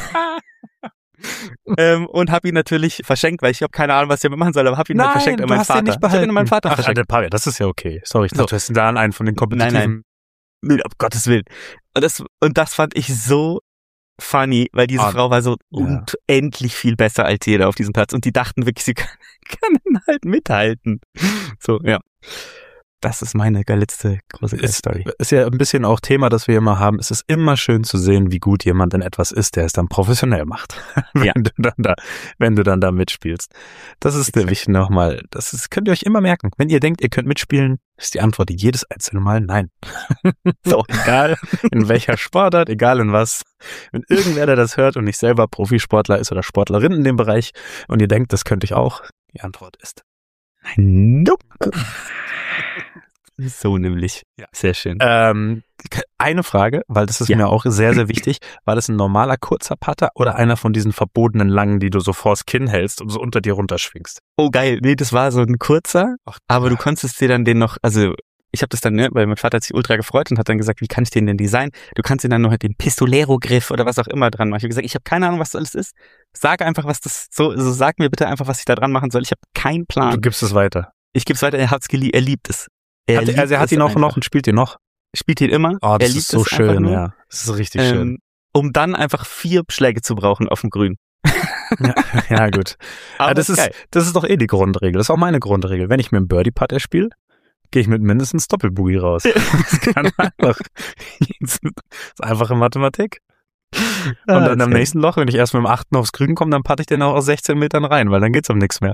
Speaker 2: ähm, und habe ihn natürlich verschenkt, weil ich habe keine Ahnung, was ich damit machen soll, aber habe ihn dann verschenkt an meinen Vater. Ich habe ihn an meinen Vater
Speaker 3: Ach,
Speaker 2: verschenkt.
Speaker 3: an den Pavel, das ist ja okay. Sorry, ich dachte,
Speaker 2: So.
Speaker 3: du hast ihn da an einen von den kompetitiven.
Speaker 2: Nein, nein. Nee, um Gottes Willen. Und das, und das fand ich so funny, weil diese
Speaker 3: Ah,
Speaker 2: Frau war so
Speaker 3: ja.
Speaker 2: unendlich viel besser als jeder auf diesem Platz und die dachten wirklich, sie kann, kann halt mithalten. So, ja. Das ist meine letzte große
Speaker 3: Ist,
Speaker 2: Story.
Speaker 3: ist ja ein bisschen auch Thema, das wir immer haben. Es ist immer schön zu sehen, wie gut jemand in etwas ist, der es dann professionell macht. wenn
Speaker 2: Ja.
Speaker 3: du dann da, wenn du dann da mitspielst. Das ist der wichtig nochmal. Das ist, könnt ihr euch immer merken. Wenn ihr denkt, ihr könnt mitspielen, ist die Antwort jedes einzelne Mal nein. So, egal in welcher Sportart, egal in was. Wenn irgendwer, der das hört und nicht selber Profisportler ist oder Sportlerin in dem Bereich und ihr denkt, das könnte ich auch, die Antwort ist
Speaker 2: Nope. So nämlich.
Speaker 3: Ja.
Speaker 2: Sehr schön.
Speaker 3: Ähm, eine Frage, weil das ist
Speaker 2: Ja.
Speaker 3: mir auch sehr, sehr wichtig. War das ein normaler kurzer Putter oder einer von diesen verbotenen langen, die du so vors Kinn hältst und so unter dir runterschwingst?
Speaker 2: Oh geil, nee, das war so ein kurzer, aber du konntest dir dann den noch, also ich habe das dann, ne, weil mein Vater hat sich ultra gefreut und hat dann gesagt, wie kann ich den denn designen? Du kannst den dann noch mit dem Pistolero-Griff oder was auch immer dran machen. Ich habe gesagt, ich habe keine Ahnung, was das alles ist. Sag einfach, was das so, also sag mir bitte einfach, was ich da dran machen soll. Ich habe keinen
Speaker 3: Du
Speaker 2: Plan.
Speaker 3: gibst es weiter.
Speaker 2: Ich gebe es weiter, er hat's geliebt, er liebt es. Er
Speaker 3: Hat,
Speaker 2: liebt
Speaker 3: also er hat
Speaker 2: es
Speaker 3: ihn auch
Speaker 2: einfach.
Speaker 3: noch und spielt ihn noch.
Speaker 2: Spielt ihn immer.
Speaker 3: Oh,
Speaker 2: er
Speaker 3: das
Speaker 2: liebt
Speaker 3: ist so
Speaker 2: es einfach
Speaker 3: schön,
Speaker 2: nur,
Speaker 3: ja. Das ist richtig schön.
Speaker 2: ähm, um dann einfach vier Schläge zu brauchen auf dem Grün.
Speaker 3: Ja, ja, gut.
Speaker 2: Aber
Speaker 3: Ja, das ist,
Speaker 2: geil.
Speaker 3: das ist doch eh die Grundregel. Das ist auch meine Grundregel. Wenn ich mit einem Birdie-Putt erspiele, gehe ich mit mindestens Doppelboogie raus. Das kann einfach, das ist einfache Mathematik. Und dann am nächsten Loch, wenn ich erst mit dem achten aufs Grün komme, dann patte ich den auch aus sechzehn Metern rein, weil dann geht's um nichts mehr.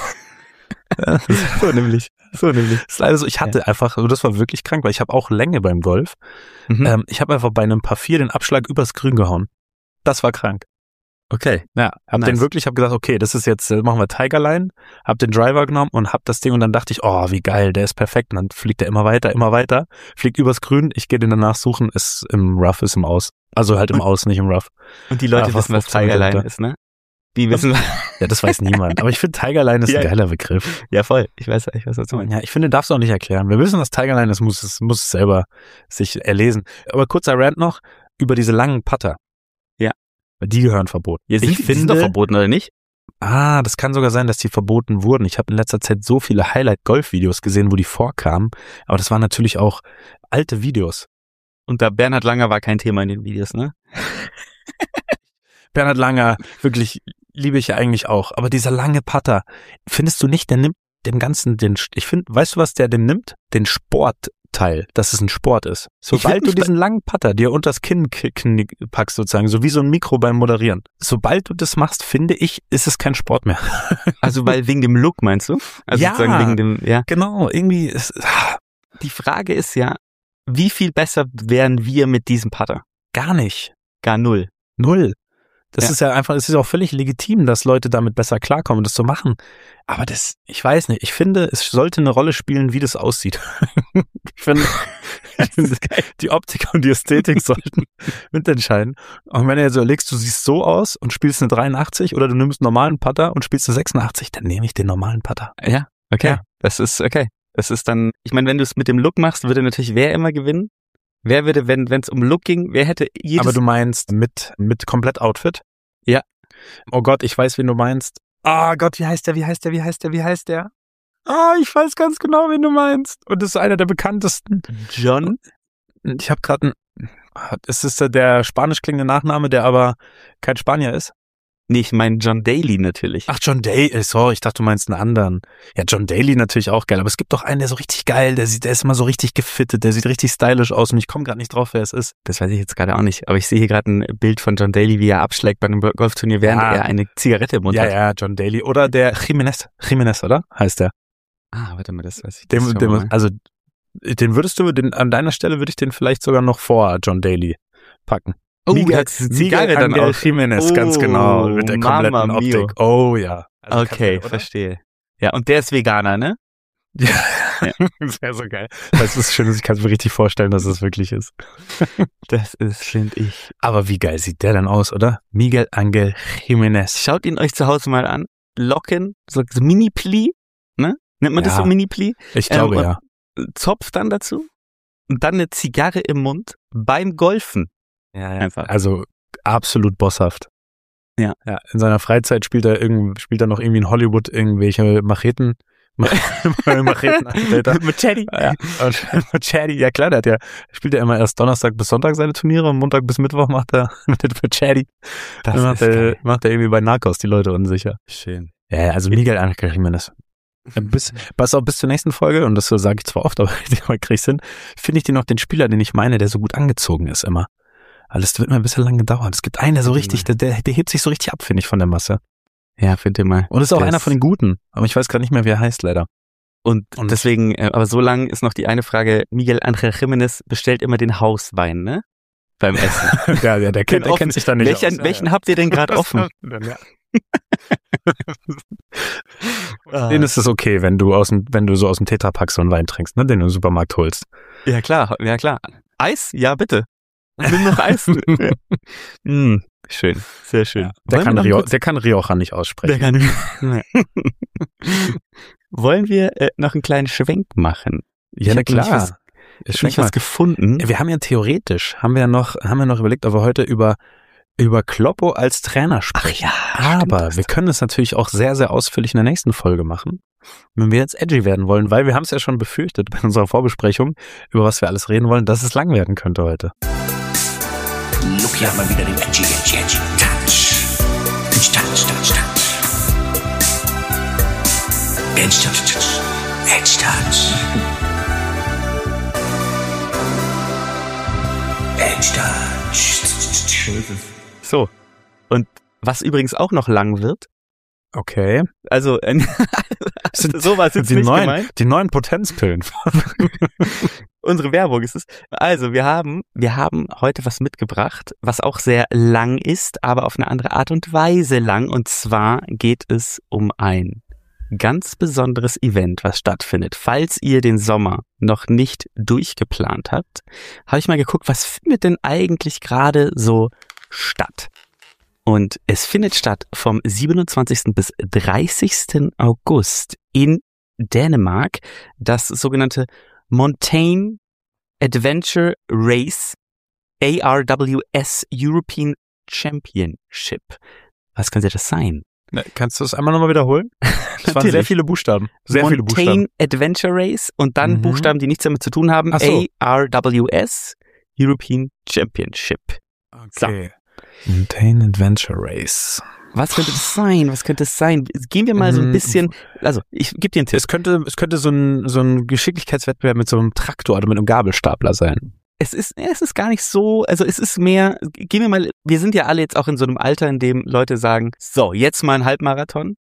Speaker 2: So nämlich. So nämlich.
Speaker 3: Das ist leider so, ich hatte einfach, also das war wirklich krank, weil ich habe auch Länge beim Golf.
Speaker 2: Mhm.
Speaker 3: Ähm, ich habe einfach bei einem Par vier den Abschlag übers Grün gehauen. Das war krank.
Speaker 2: Okay.
Speaker 3: Ja, hab
Speaker 2: Nice.
Speaker 3: den wirklich, hab gesagt, okay, das ist jetzt, äh, machen wir Tigerline, hab den Driver genommen und hab das Ding und dann dachte ich, oh, wie geil, der ist perfekt. Und dann fliegt er immer weiter, immer weiter, fliegt übers Grün, ich gehe den danach suchen, ist im Rough, ist im Aus. Also halt im Aus, nicht im Rough.
Speaker 2: Und die Leute
Speaker 3: Ja,
Speaker 2: wissen, was
Speaker 3: fünfzehn Meter
Speaker 2: Tigerline
Speaker 3: runter.
Speaker 2: ist, ne? Die wissen,
Speaker 3: Ja, das weiß niemand. Aber ich finde, Tigerline ist
Speaker 2: Ja.
Speaker 3: ein geiler Begriff.
Speaker 2: ja voll. Ich weiß, ich weiß, was du meinst.
Speaker 3: Ja, ich finde, darfst du auch nicht erklären. Wer wissen, was Tigerline ist, muss es, muss es selber sich erlesen. Aber kurzer Rant noch über diese langen Putter.
Speaker 2: Ja.
Speaker 3: Weil die gehören verboten.
Speaker 2: Ja, sind,
Speaker 3: ich
Speaker 2: die
Speaker 3: finde,
Speaker 2: sind doch verboten, oder nicht?
Speaker 3: Ah, das kann sogar sein, dass die verboten wurden. Ich habe in letzter Zeit so viele Highlight-Golf-Videos gesehen, wo die vorkamen. Aber das waren natürlich auch alte Videos.
Speaker 2: Und da Bernhard Langer war kein Thema in den Videos, ne?
Speaker 3: Bernhard Langer, wirklich liebe ich ja eigentlich auch. Aber dieser lange Putter, findest du nicht, der nimmt dem Ganzen den, ich finde, weißt du, was der dem nimmt? Den Sportteil, dass es ein Sport ist. Sobald
Speaker 2: find
Speaker 3: du
Speaker 2: nicht,
Speaker 3: diesen langen Putter dir unters Kinn k- kn- packst sozusagen, so wie so ein Mikro beim Moderieren. Sobald du das machst, finde ich, ist es kein Sport mehr.
Speaker 2: Also weil wegen dem Look, meinst du? Also
Speaker 3: Ja.
Speaker 2: sozusagen wegen dem, ja.
Speaker 3: Genau, irgendwie ist,
Speaker 2: Die Frage ist ja, wie viel besser wären wir mit diesem Putter?
Speaker 3: gar nicht.
Speaker 2: Gar null.
Speaker 3: Null. Das
Speaker 2: Ja.
Speaker 3: ist ja einfach, es ist auch völlig legitim, dass Leute damit besser klarkommen, das zu machen. Aber das, ich weiß nicht, ich finde, es sollte eine Rolle spielen, wie das aussieht. ich finde, ich finde die Optik und die Ästhetik sollten mitentscheiden. Und wenn du jetzt überlegst, du siehst so aus und spielst eine dreiundachtzig oder du nimmst einen normalen Putter und spielst eine sechsundachtzig, dann nehme ich den normalen Putter.
Speaker 2: Ja, okay.
Speaker 3: Ja.
Speaker 2: Das ist okay. Das ist dann, ich meine, wenn du es mit dem Look machst, würde natürlich wer immer gewinnen? Wer würde, wenn wenn es um Look ging, wer hätte jedes...
Speaker 3: Aber du meinst mit, mit Komplett-Outfit?
Speaker 2: Ja.
Speaker 3: Oh Gott, ich weiß, wen du meinst. Ah Gott, wie heißt der, wie heißt der, wie heißt der, wie heißt der? Ah, ich weiß ganz genau, wen du meinst. Und das ist einer der bekanntesten.
Speaker 2: John?
Speaker 3: Ich habe gerade einen... Ist es der spanisch klingende Nachname, der aber kein Spanier ist?
Speaker 2: Nee, ich meine John Daly natürlich.
Speaker 3: Ach, John Daly, sorry, ich dachte, du meinst einen anderen. Ja, John Daly natürlich auch geil, aber es gibt doch einen, der so richtig geil, der sieht, der ist immer so richtig gefittet, der sieht richtig stylisch aus und ich komme gerade nicht drauf, wer es ist.
Speaker 2: Das weiß ich jetzt gerade auch nicht, aber ich sehe hier gerade ein Bild von John Daly, wie er abschlägt bei einem Golfturnier, während
Speaker 3: Ja.
Speaker 2: er eine Zigarette im Mund
Speaker 3: Ja,
Speaker 2: hat.
Speaker 3: ja, John Daly. Oder der Jimenez, Jimenez, oder? Heißt der.
Speaker 2: Ah, warte mal, das weiß ich. Das
Speaker 3: Dem,
Speaker 2: schauen wir
Speaker 3: dem,
Speaker 2: mal.
Speaker 3: also, den würdest du, den, an deiner Stelle würde ich den vielleicht sogar noch vor John Daly packen.
Speaker 2: Oh,
Speaker 3: Miguel-
Speaker 2: der hat diese Zigarre
Speaker 3: Miguel
Speaker 2: dann
Speaker 3: Angel
Speaker 2: auch.
Speaker 3: Jimenez, ganz
Speaker 2: Oh,
Speaker 3: genau, mit der kompletten
Speaker 2: Mamma mio.
Speaker 3: Optik. Oh, ja. Also
Speaker 2: Okay,
Speaker 3: kannst du- oder?
Speaker 2: verstehe. Ja, und der ist Veganer, ne?
Speaker 3: Ja, das wäre so geil. Das ist schön, ich kann es mir richtig vorstellen, dass es wirklich ist.
Speaker 2: Das ist, finde ich.
Speaker 3: Aber wie geil sieht der denn aus, oder? Miguel Angel Jimenez.
Speaker 2: Schaut ihn euch zu Hause mal an. Locken, so, so Mini-Pli, ne? Nennt man das
Speaker 3: Ja.
Speaker 2: so Mini-Pli?
Speaker 3: Ich glaube,
Speaker 2: Ähm,
Speaker 3: ja.
Speaker 2: Zopf dann dazu und dann eine Zigarre im Mund beim Golfen.
Speaker 3: Ja,
Speaker 2: Einfach.
Speaker 3: Also absolut bosshaft.
Speaker 2: Ja.
Speaker 3: Ja. In seiner Freizeit spielt er irgend, spielt er noch irgendwie in Hollywood irgendwelche Macheten. Machetenanwälter.
Speaker 2: Mit Teddy.
Speaker 3: Ja. Und Machete, ja klar, der hat ja, spielt er immer erst Donnerstag bis Sonntag seine Turniere und Montag bis Mittwoch macht er mit Machete.
Speaker 2: Das
Speaker 3: Dann macht
Speaker 2: ist
Speaker 3: er,
Speaker 2: geil.
Speaker 3: macht er irgendwie bei Narcos die Leute unsicher.
Speaker 2: Schön.
Speaker 3: Ja, also Miguel Angel Jimenez. Bis, pass auf, bis zur nächsten Folge, und das sage ich zwar oft, aber heute krieg ich's hin, finde ich den noch den Spieler, den ich meine, der so gut angezogen ist immer. Alles wird mir ein bisschen lang gedauert. Es gibt einen, der so richtig, der, der, der hebt sich so richtig ab, finde ich, von der Masse.
Speaker 2: Ja, find ihr mal.
Speaker 3: Und ist auch
Speaker 2: Der
Speaker 3: einer
Speaker 2: ist-
Speaker 3: von den Guten. Aber ich weiß gerade nicht mehr, wie er heißt, leider.
Speaker 2: Und,
Speaker 3: Und-
Speaker 2: deswegen, äh, aber so lang ist noch die eine Frage, Miguel Angel Jimenez bestellt immer den Hauswein, ne? Beim Essen.
Speaker 3: Ja, ja, der kennt, der
Speaker 2: offen.
Speaker 3: kennt sich da nicht
Speaker 2: Welchen,
Speaker 3: aus.
Speaker 2: welchen habt ihr denn gerade offen?
Speaker 3: Ja. Den ist es okay, wenn du aus dem, wenn du so aus dem Tetrapack so einen Wein trinkst, ne, den du im Supermarkt holst.
Speaker 2: Ja, klar, ja, klar. Eis? Ja, bitte. Nimm noch Eis. mm, schön, sehr schön.
Speaker 3: Ja, der,
Speaker 2: Wollen
Speaker 3: kann
Speaker 2: wir noch
Speaker 3: Rio,
Speaker 2: kurz-
Speaker 3: der kann Rioja nicht
Speaker 2: der
Speaker 3: aussprechen.
Speaker 2: kann Wollen wir äh, noch einen kleinen Schwenk machen?
Speaker 3: Ja,
Speaker 2: Ich
Speaker 3: na
Speaker 2: hab nämlich
Speaker 3: klar.
Speaker 2: was-
Speaker 3: Ja,
Speaker 2: Ich habe
Speaker 3: schwenk mal.
Speaker 2: was gefunden.
Speaker 3: Wir haben ja theoretisch, haben wir ja noch, haben wir noch überlegt, ob wir heute über, über Kloppo als Trainer sprechen. Aber wir können es natürlich auch sehr, sehr ausführlich in der nächsten Folge machen, wenn wir jetzt edgy werden wollen, weil wir haben es ja schon befürchtet bei unserer Vorbesprechung, über was wir alles reden wollen, dass es lang werden könnte heute.
Speaker 4: Look, hier hat man wieder den edgy, edgy, edgy Touch. Edgy Touch, Touch, Touch. Edgy Touch, Touch. Edgy Touch. Edgy Touch.
Speaker 2: So. Und was übrigens auch noch lang wird,
Speaker 3: Okay.
Speaker 2: also äh, so war es jetzt
Speaker 3: die
Speaker 2: nicht
Speaker 3: neuen,
Speaker 2: gemeint.
Speaker 3: die neuen Potenzpillen.
Speaker 2: Unsere Werbung ist es. Also wir haben, wir haben heute was mitgebracht, was auch sehr lang ist, aber auf eine andere Art und Weise lang. Und zwar geht es um ein ganz besonderes Event, was stattfindet. Falls ihr den Sommer noch nicht durchgeplant habt, habe ich mal geguckt, was findet denn eigentlich gerade so statt? Und es findet statt vom siebenundzwanzigsten bis dreißigsten August in Dänemark, das sogenannte Montane Adventure Race A R W S European Championship. Was könnte das sein?
Speaker 3: Kannst du es einmal nochmal wiederholen? Das waren
Speaker 2: Natürlich.
Speaker 3: sehr viele Buchstaben. Sehr viele
Speaker 2: Montane
Speaker 3: Buchstaben.
Speaker 2: Adventure Race und dann
Speaker 3: Mhm.
Speaker 2: Buchstaben, die nichts damit zu tun haben.
Speaker 3: Ach so.
Speaker 2: A R W S European Championship.
Speaker 3: Okay. Montane Adventure Race.
Speaker 2: Was könnte das sein? Was könnte es sein? Gehen wir mal so ein
Speaker 3: Mhm.
Speaker 2: bisschen, also ich gebe dir einen Tipp.
Speaker 3: Es könnte, es könnte so ein, so ein Geschicklichkeitswettbewerb mit so einem Traktor oder mit einem Gabelstapler sein.
Speaker 2: Es ist, es ist gar nicht so, also es ist mehr, gehen wir mal, wir sind ja alle jetzt auch in so einem Alter, in dem Leute sagen, so, jetzt mal ein Halbmarathon.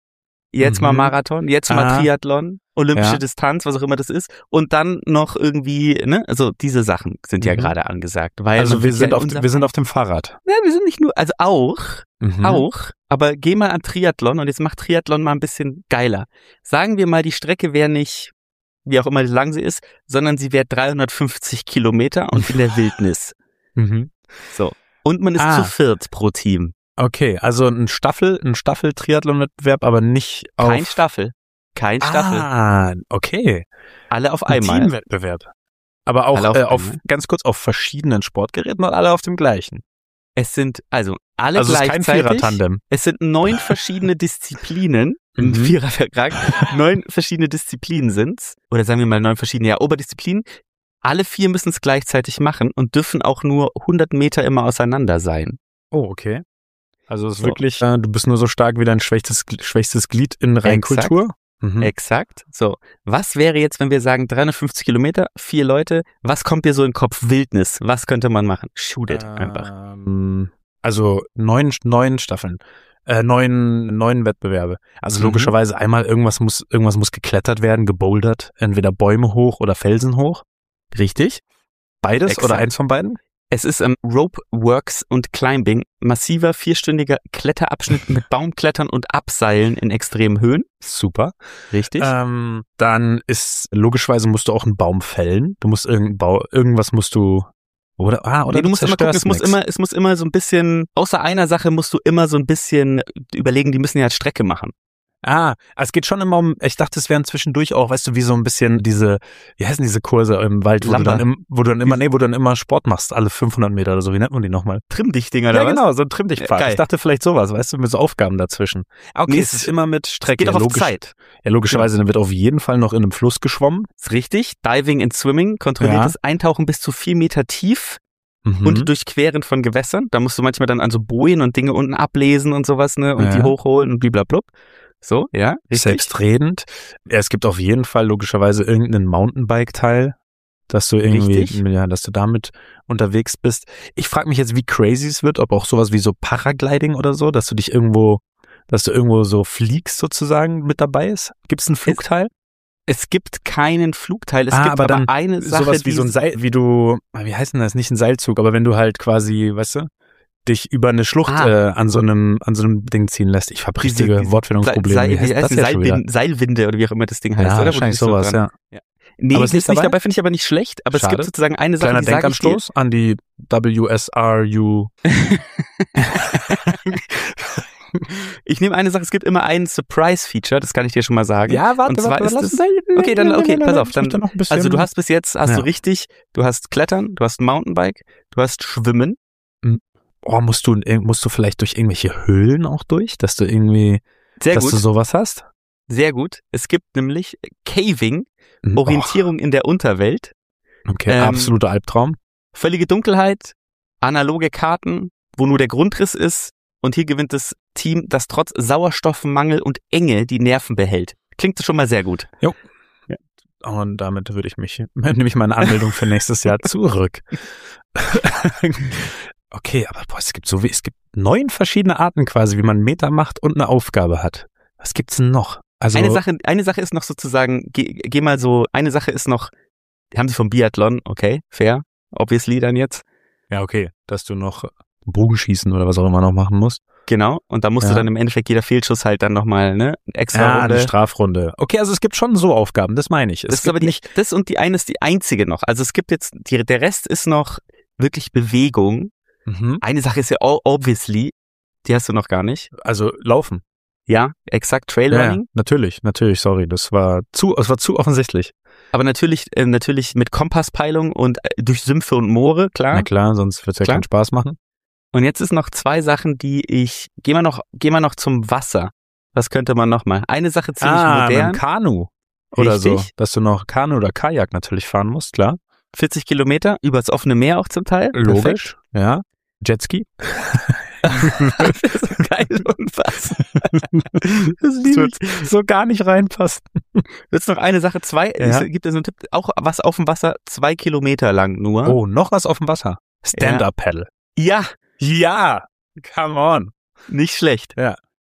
Speaker 2: jetzt
Speaker 3: Mhm.
Speaker 2: mal Marathon, jetzt mal
Speaker 3: Ah.
Speaker 2: Triathlon, olympische
Speaker 3: Ja.
Speaker 2: Distanz, was auch immer das ist. Und dann noch irgendwie, ne, also diese Sachen sind ja
Speaker 3: Mhm.
Speaker 2: gerade angesagt. Weil
Speaker 3: Also
Speaker 2: man
Speaker 3: wir
Speaker 2: wird
Speaker 3: sind
Speaker 2: ja
Speaker 3: auf,
Speaker 2: unser-
Speaker 3: wir sind auf dem Fahrrad.
Speaker 2: Ja, wir sind nicht nur, also auch,
Speaker 3: Mhm.
Speaker 2: auch, aber geh mal an Triathlon und jetzt mach Triathlon mal ein bisschen geiler. Sagen wir mal, die Strecke wäre nicht, wie auch immer lang sie ist, sondern sie wäre dreihundertfünfzig Kilometer und in der Wildnis.
Speaker 3: Mhm.
Speaker 2: So. Und man ist
Speaker 3: Ah.
Speaker 2: zu viert pro Team.
Speaker 3: Okay, also ein Staffel, ein Staffel-Triathlon-Wettbewerb, aber nicht auf...
Speaker 2: Kein Staffel. Kein Staffel.
Speaker 3: Ah, okay.
Speaker 2: Alle auf
Speaker 3: Ein
Speaker 2: einmal.
Speaker 3: Teamwettbewerb. Aber auch
Speaker 2: Alle auf
Speaker 3: äh, auf,
Speaker 2: einmal.
Speaker 3: ganz kurz, auf verschiedenen Sportgeräten und alle auf dem gleichen.
Speaker 2: Es sind, also, alle
Speaker 3: Also es ist kein
Speaker 2: gleichzeitig.
Speaker 3: Vierer-Tandem.
Speaker 2: Es sind neun verschiedene Disziplinen. Ein
Speaker 3: Mhm.
Speaker 2: Vierervertrag. Neun verschiedene Disziplinen sind's. Oder sagen wir mal neun verschiedene, ja, Oberdisziplinen. Alle vier müssen es gleichzeitig machen und dürfen auch nur hundert Meter immer auseinander sein.
Speaker 3: Oh, okay. Also es ist
Speaker 2: So.
Speaker 3: wirklich, äh, du bist nur so stark wie dein schwächstes, schwächstes Glied in Reinkultur. Mhm.
Speaker 2: Exakt. So. Was wäre jetzt, wenn wir sagen dreihundertfünfzig Kilometer, vier Leute, was kommt dir so in den Kopf? Wildnis. Was könnte man machen? Shoot it einfach.
Speaker 3: Ähm, also neun, neun Staffeln. Äh, neun, neun Wettbewerbe. Also
Speaker 2: Mhm.
Speaker 3: logischerweise einmal irgendwas muss, irgendwas muss geklettert werden, gebouldert. Entweder Bäume hoch oder Felsen hoch.
Speaker 2: Richtig?
Speaker 3: Beides
Speaker 2: Exakt.
Speaker 3: oder eins von beiden?
Speaker 2: Es ist ähm, Rope Works und Climbing. Massiver, vierstündiger Kletterabschnitt mit Baumklettern und Abseilen in extremen Höhen.
Speaker 3: Super.
Speaker 2: Richtig?
Speaker 3: Ähm, dann ist, logischerweise musst du auch einen Baum fällen. Du musst irgendein Bau, irgendwas musst du, oder, ah, oder
Speaker 2: nee, du musst immer gucken, es muss immer, es muss immer so ein bisschen, außer einer Sache musst du immer so ein bisschen überlegen, die müssen ja Strecke machen.
Speaker 3: Ah, es geht schon immer um, ich dachte, es wären zwischendurch auch, weißt du, wie so ein bisschen diese, wie heißen diese Kurse im Wald, wo du
Speaker 2: Lumber.
Speaker 3: dann, im, wo du dann immer, nee, wo du dann immer Sport machst, alle fünfhundert Meter oder so, wie nennt man die nochmal?
Speaker 2: Trimm-Dich-Dinger
Speaker 3: Ja,
Speaker 2: oder was?
Speaker 3: genau, so ein Trimm-Dich-Pfad.
Speaker 2: Geil.
Speaker 3: Ich dachte vielleicht sowas, weißt du, mit so Aufgaben dazwischen. Okay,
Speaker 2: Nee,
Speaker 3: es ist immer mit Strecke.
Speaker 2: Geht auch auf
Speaker 3: logisch,
Speaker 2: Zeit.
Speaker 3: Ja, logischerweise, dann wird auf jeden Fall noch in einem Fluss geschwommen.
Speaker 2: Ist richtig. Diving and Swimming, kontrolliertes Eintauchen bis zu vier Meter tief
Speaker 3: Mhm.
Speaker 2: und Durchqueren von Gewässern. Da musst du manchmal dann an so Bojen und Dinge unten ablesen und sowas, ne, und
Speaker 3: Ja.
Speaker 2: die hochholen und blablabla. So, ja, richtig.
Speaker 3: Selbstredend. Ja, es gibt auf jeden Fall logischerweise irgendeinen Mountainbike-Teil, dass du irgendwie,
Speaker 2: Richtig.
Speaker 3: ja, dass du damit unterwegs bist. Ich frage mich jetzt, wie crazy es wird, ob auch sowas wie so Paragliding oder so, dass du dich irgendwo, dass du irgendwo so fliegst sozusagen mit dabei ist. Gibt es einen Flugteil?
Speaker 2: Es gibt keinen Flugteil, es
Speaker 3: Ah,
Speaker 2: gibt
Speaker 3: aber
Speaker 2: aber,
Speaker 3: dann
Speaker 2: eine Sache,
Speaker 3: sowas wie
Speaker 2: die
Speaker 3: so ein Seil, wie du, wie heißt denn das? Nicht ein Seilzug, aber wenn du halt quasi, weißt du, dich über eine Schlucht
Speaker 2: Ah.
Speaker 3: äh, an so einem an so einem Ding ziehen lässt. Ich habe
Speaker 2: Diese-
Speaker 3: richtige
Speaker 2: diese
Speaker 3: Wortfindungsprobleme.
Speaker 2: Seil,
Speaker 3: Wie heißt das
Speaker 2: die
Speaker 3: jetzt schon wieder?
Speaker 2: Seilwinde, Seilwinde oder wie auch immer das Ding heißt,
Speaker 3: Ja,
Speaker 2: oder? Wo du
Speaker 3: wahrscheinlich
Speaker 2: dich so
Speaker 3: sowas,
Speaker 2: dran-
Speaker 3: ja.
Speaker 2: Nee,
Speaker 3: Aber
Speaker 2: ist
Speaker 3: ist nicht
Speaker 2: nicht
Speaker 3: dabei?
Speaker 2: dabei, finde ich aber nicht schlecht, aber es
Speaker 3: Schade.
Speaker 2: gibt sozusagen eine Sache,
Speaker 3: Kleiner
Speaker 2: die sage ich dir.
Speaker 3: Denkanstoß an die W S R U.
Speaker 2: Ich nehme eine Sache, es gibt immer ein Surprise-Feature, das kann ich dir schon mal sagen.
Speaker 3: Ja, warte,
Speaker 2: Und zwar
Speaker 3: warte,
Speaker 2: ist
Speaker 3: lass
Speaker 2: es-
Speaker 3: uns da-
Speaker 2: Okay, dann, okay, pass auf,
Speaker 3: Ich möchte
Speaker 2: dann,
Speaker 3: noch ein bisschen-
Speaker 2: also du hast bis jetzt, hast
Speaker 3: Ja.
Speaker 2: du richtig, du hast Klettern, du hast Mountainbike, du hast Schwimmen.
Speaker 3: oh, musst du, musst du vielleicht durch irgendwelche Höhlen auch durch, dass du irgendwie,
Speaker 2: Sehr
Speaker 3: dass
Speaker 2: gut,
Speaker 3: du sowas hast?
Speaker 2: sehr gut. Es gibt nämlich Caving,
Speaker 3: Mhm.
Speaker 2: Orientierung in der Unterwelt,
Speaker 3: Oh, okay,
Speaker 2: ähm,
Speaker 3: absoluter Albtraum.
Speaker 2: völlige Dunkelheit, analoge Karten, wo nur der Grundriss ist und hier gewinnt das Team, das trotz Sauerstoffmangel und Enge die Nerven behält. Klingt schon mal sehr gut.
Speaker 3: Und damit würde ich mich, nehme ich meine Anmeldung für nächstes Jahr zurück. Okay, aber boah, es gibt so wie, es gibt neun verschiedene Arten quasi, wie man einen Meter macht und eine Aufgabe hat. Was gibt's denn noch? Also,
Speaker 2: Eine Sache, eine Sache ist noch sozusagen, geh, geh mal so, eine Sache ist noch, die haben sie vom Biathlon, okay, fair, obviously dann jetzt,
Speaker 3: ja, okay, dass du noch Bogenschießen oder was auch immer noch machen musst.
Speaker 2: genau, und da musst
Speaker 3: Ja.
Speaker 2: du dann im Endeffekt jeder Fehlschuss halt dann nochmal, ne, extra
Speaker 3: Ja,
Speaker 2: Runde.
Speaker 3: eine Strafrunde. Okay, also es gibt schon so Aufgaben, das meine ich. Es
Speaker 2: Das ist
Speaker 3: gibt
Speaker 2: aber die,
Speaker 3: nicht,
Speaker 2: das und die eine ist die einzige noch, also es gibt jetzt, die, der Rest ist noch wirklich Bewegung.
Speaker 3: mhm.
Speaker 2: Eine Sache ist ja o- obviously, die hast du noch gar nicht,
Speaker 3: also laufen.
Speaker 2: ja, exakt,
Speaker 3: Ja, ja,
Speaker 2: Trailrunning,
Speaker 3: natürlich, natürlich, sorry, das war zu, es war zu offensichtlich.
Speaker 2: aber natürlich, äh, natürlich mit Kompasspeilung und äh, durch Sümpfe und Moore, klar.
Speaker 3: Na klar, sonst wird's ja
Speaker 2: Klar.
Speaker 3: keinen Spaß machen.
Speaker 2: Und jetzt ist noch zwei Sachen, die ich, geh mal noch, geh mal noch zum Wasser. Was könnte man noch mal? Eine Sache ziemlich
Speaker 3: Ah, mit
Speaker 2: modern,
Speaker 3: dem Kanu. Oder so,
Speaker 2: Richtig.
Speaker 3: dass du noch Kanu oder Kajak natürlich fahren musst, klar.
Speaker 2: vierzig Kilometer, übers offene Meer auch zum Teil.
Speaker 3: Logisch, ja. Jetski.
Speaker 2: Perfekt. Das ist geil und was?
Speaker 3: Das wird so gar nicht reinpassen.
Speaker 2: Jetzt noch eine Sache, zwei,
Speaker 3: Ja.
Speaker 2: es gibt ja so einen Tipp, auch was auf dem Wasser, zwei Kilometer lang nur.
Speaker 3: Oh, noch was auf dem Wasser. Stand-Up-Paddle.
Speaker 2: Ja,
Speaker 3: Ja, come on.
Speaker 2: nicht schlecht.
Speaker 3: Ja.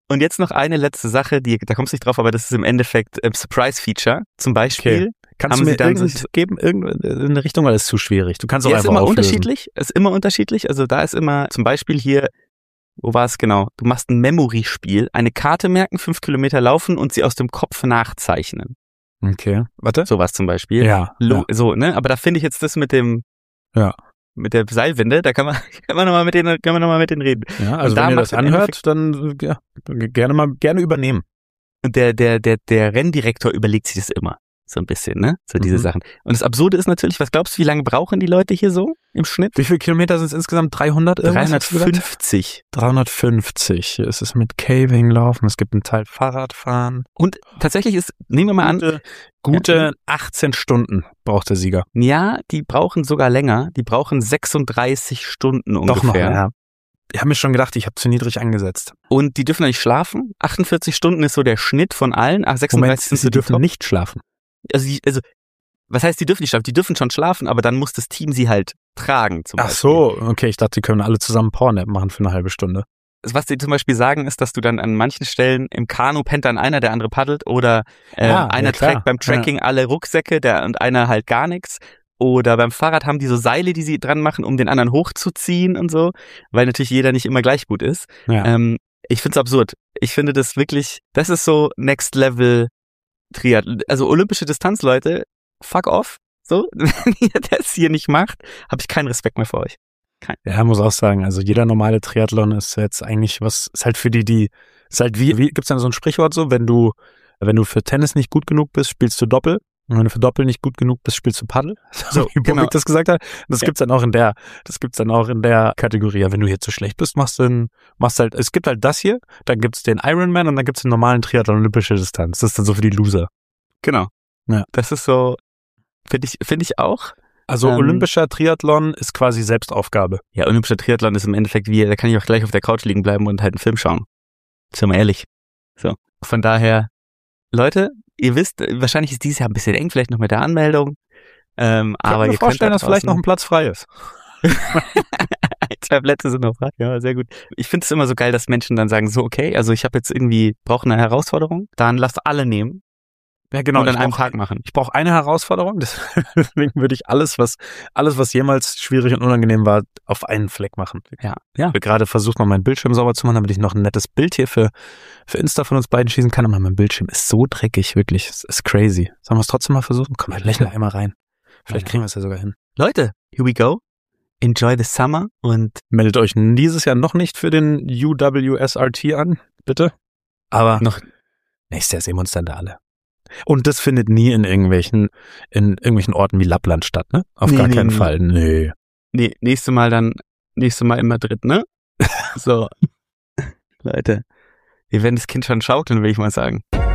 Speaker 2: Und jetzt noch eine letzte Sache, die, da kommst du nicht drauf, aber das ist im Endeffekt ein Surprise-Feature. Zum Beispiel
Speaker 3: Okay. Kannst
Speaker 2: haben
Speaker 3: du
Speaker 2: sie
Speaker 3: mir
Speaker 2: dann
Speaker 3: irgendwas
Speaker 2: so,
Speaker 3: geben, irgendeine Richtung, weil das ist zu schwierig. Du kannst auch
Speaker 2: ja, ist
Speaker 3: einfach
Speaker 2: immer
Speaker 3: auflösen.
Speaker 2: unterschiedlich, ist immer unterschiedlich. Also da ist immer zum Beispiel hier, wo war es genau? Du machst ein Memory-Spiel, eine Karte merken, fünf Kilometer laufen und sie aus dem Kopf nachzeichnen.
Speaker 3: Okay, warte.
Speaker 2: Sowas zum Beispiel.
Speaker 3: Ja,
Speaker 2: Lo-
Speaker 3: ja.
Speaker 2: So, ne? Aber da finde ich jetzt das mit dem,
Speaker 3: Ja.
Speaker 2: mit der Seilwinde, da kann man, kann man nochmal mit denen, kann man noch mal mit denen reden.
Speaker 3: Ja, also
Speaker 2: Und da
Speaker 3: wenn ihr
Speaker 2: macht
Speaker 3: das
Speaker 2: im
Speaker 3: anhört, dann ja, gerne mal, gerne übernehmen.
Speaker 2: Und der, der, der, der Renndirektor überlegt sich das immer. So ein bisschen, ne? So diese
Speaker 3: Mhm.
Speaker 2: Sachen. Und das Absurde ist natürlich, was glaubst du, wie lange brauchen die Leute hier so im Schnitt?
Speaker 3: Wie viele Kilometer sind es insgesamt? dreihundert irgendwas? hast du gesagt?
Speaker 2: dreihundertfünfzig.
Speaker 3: dreihundertfünfzig. Hier ist es mit Caving laufen, es gibt einen Teil Fahrradfahren.
Speaker 2: Und tatsächlich ist, nehmen wir mal an,
Speaker 3: Gute, gute achtzehn Stunden braucht der Sieger.
Speaker 2: ja, die brauchen sogar länger. Die brauchen sechsunddreißig Stunden ungefähr.
Speaker 3: Doch noch mehr. Ich habe mir schon gedacht, ich habe zu niedrig angesetzt.
Speaker 2: Und die dürfen nicht schlafen. achtundvierzig Stunden ist so der Schnitt von allen. Ach,
Speaker 3: Moment,
Speaker 2: sechsunddreißig sind
Speaker 3: sie
Speaker 2: so die
Speaker 3: dürfen
Speaker 2: Top.
Speaker 3: nicht schlafen.
Speaker 2: Also, die, also, was heißt, die dürfen nicht schlafen? Die dürfen schon schlafen, aber dann muss das Team sie halt tragen, zum
Speaker 3: Ach
Speaker 2: Beispiel.
Speaker 3: so, okay, ich dachte, die können alle zusammen Powernap machen für eine halbe Stunde.
Speaker 2: Was die zum Beispiel sagen, ist, dass du dann an manchen Stellen im Kanu pennt dann einer, der andere paddelt, oder äh,
Speaker 3: Ah,
Speaker 2: einer
Speaker 3: ja, klar.
Speaker 2: trägt beim Tracking alle Rucksäcke, der und einer halt gar nichts. Oder beim Fahrrad haben die so Seile, die sie dran machen, um den anderen hochzuziehen und so, weil natürlich jeder nicht immer gleich gut ist.
Speaker 3: Ja.
Speaker 2: Ähm, ich find's absurd. Ich finde das wirklich, das ist so Next Level Triathlon. Also olympische Distanz, Leute, fuck off. So, wenn ihr das hier nicht macht, habe ich keinen Respekt mehr vor euch.
Speaker 3: Ja, muss auch sagen, also jeder normale Triathlon ist jetzt eigentlich was, ist halt für die, die, ist halt wie, wie gibt's dann so ein Sprichwort so, wenn du, wenn du für Tennis nicht gut genug bist, spielst du Doppel. Und wenn du für Doppel nicht gut genug bist, spielst du Paddel. So, wie
Speaker 2: genau.
Speaker 3: Bobik das gesagt hat. Das
Speaker 2: Ja.
Speaker 3: gibt's dann auch in der, das gibt's dann auch in der Kategorie. Ja, wenn du hier zu schlecht bist, machst du den, machst halt, es gibt halt das hier, dann gibt's den Ironman und dann gibt's den normalen Triathlon, olympische Distanz. Das ist dann so für die Loser.
Speaker 2: Genau.
Speaker 3: Ja.
Speaker 2: Das ist so, finde ich, finde ich auch.
Speaker 3: Also
Speaker 2: Ähm,
Speaker 3: olympischer Triathlon ist quasi Selbstaufgabe.
Speaker 2: Ja, olympischer Triathlon ist im Endeffekt wie, da kann ich auch gleich auf der Couch liegen bleiben und halt einen Film schauen. Sind wir ehrlich. So. Von daher, Leute, ihr wisst, wahrscheinlich ist dieses Jahr ein bisschen eng, vielleicht noch mit der Anmeldung. Ähm, aber
Speaker 3: ich
Speaker 2: ihr
Speaker 3: kann mir vorstellen,
Speaker 2: könnt
Speaker 3: dass vielleicht noch ein Platz frei ist.
Speaker 2: ein, zwei Plätze sind noch frei. Ja, sehr gut. Ich finde es immer so geil, dass Menschen dann sagen, so okay, also ich habe jetzt irgendwie, brauche eine Herausforderung, dann lasst alle nehmen
Speaker 3: Ja, genau.
Speaker 2: und an
Speaker 3: ich
Speaker 2: einem
Speaker 3: brauch-
Speaker 2: Tag machen.
Speaker 3: Ich brauche eine Herausforderung, deswegen würde ich alles, was alles, was jemals schwierig und unangenehm war, auf einen Fleck machen.
Speaker 2: Ja,
Speaker 3: Ich
Speaker 2: ja.
Speaker 3: habe gerade versucht, mal meinen Bildschirm sauber zu machen, damit ich noch ein nettes Bild hier für, für Insta von uns beiden schießen kann. Aber mein Bildschirm ist so dreckig, wirklich. Es ist crazy. Sollen wir es trotzdem mal versuchen? Komm, wir lächeln einmal rein. Vielleicht
Speaker 2: Ja.
Speaker 3: kriegen wir es ja sogar hin.
Speaker 2: Leute, here we go. Enjoy the summer und
Speaker 3: Meldet euch dieses Jahr noch nicht für den U W S R T an, bitte. Aber
Speaker 2: noch,
Speaker 3: nächstes Jahr sehen wir uns dann da alle. Und das findet nie in irgendwelchen, in irgendwelchen Orten wie Lappland statt, ne? Auf
Speaker 2: Nee,
Speaker 3: gar
Speaker 2: nee,
Speaker 3: keinen
Speaker 2: nee.
Speaker 3: Fall. Nee.
Speaker 2: nee, nächste Mal dann, nächste Mal in Madrid, ne? So. Leute, wir werden das Kind schon schaukeln, will ich mal sagen.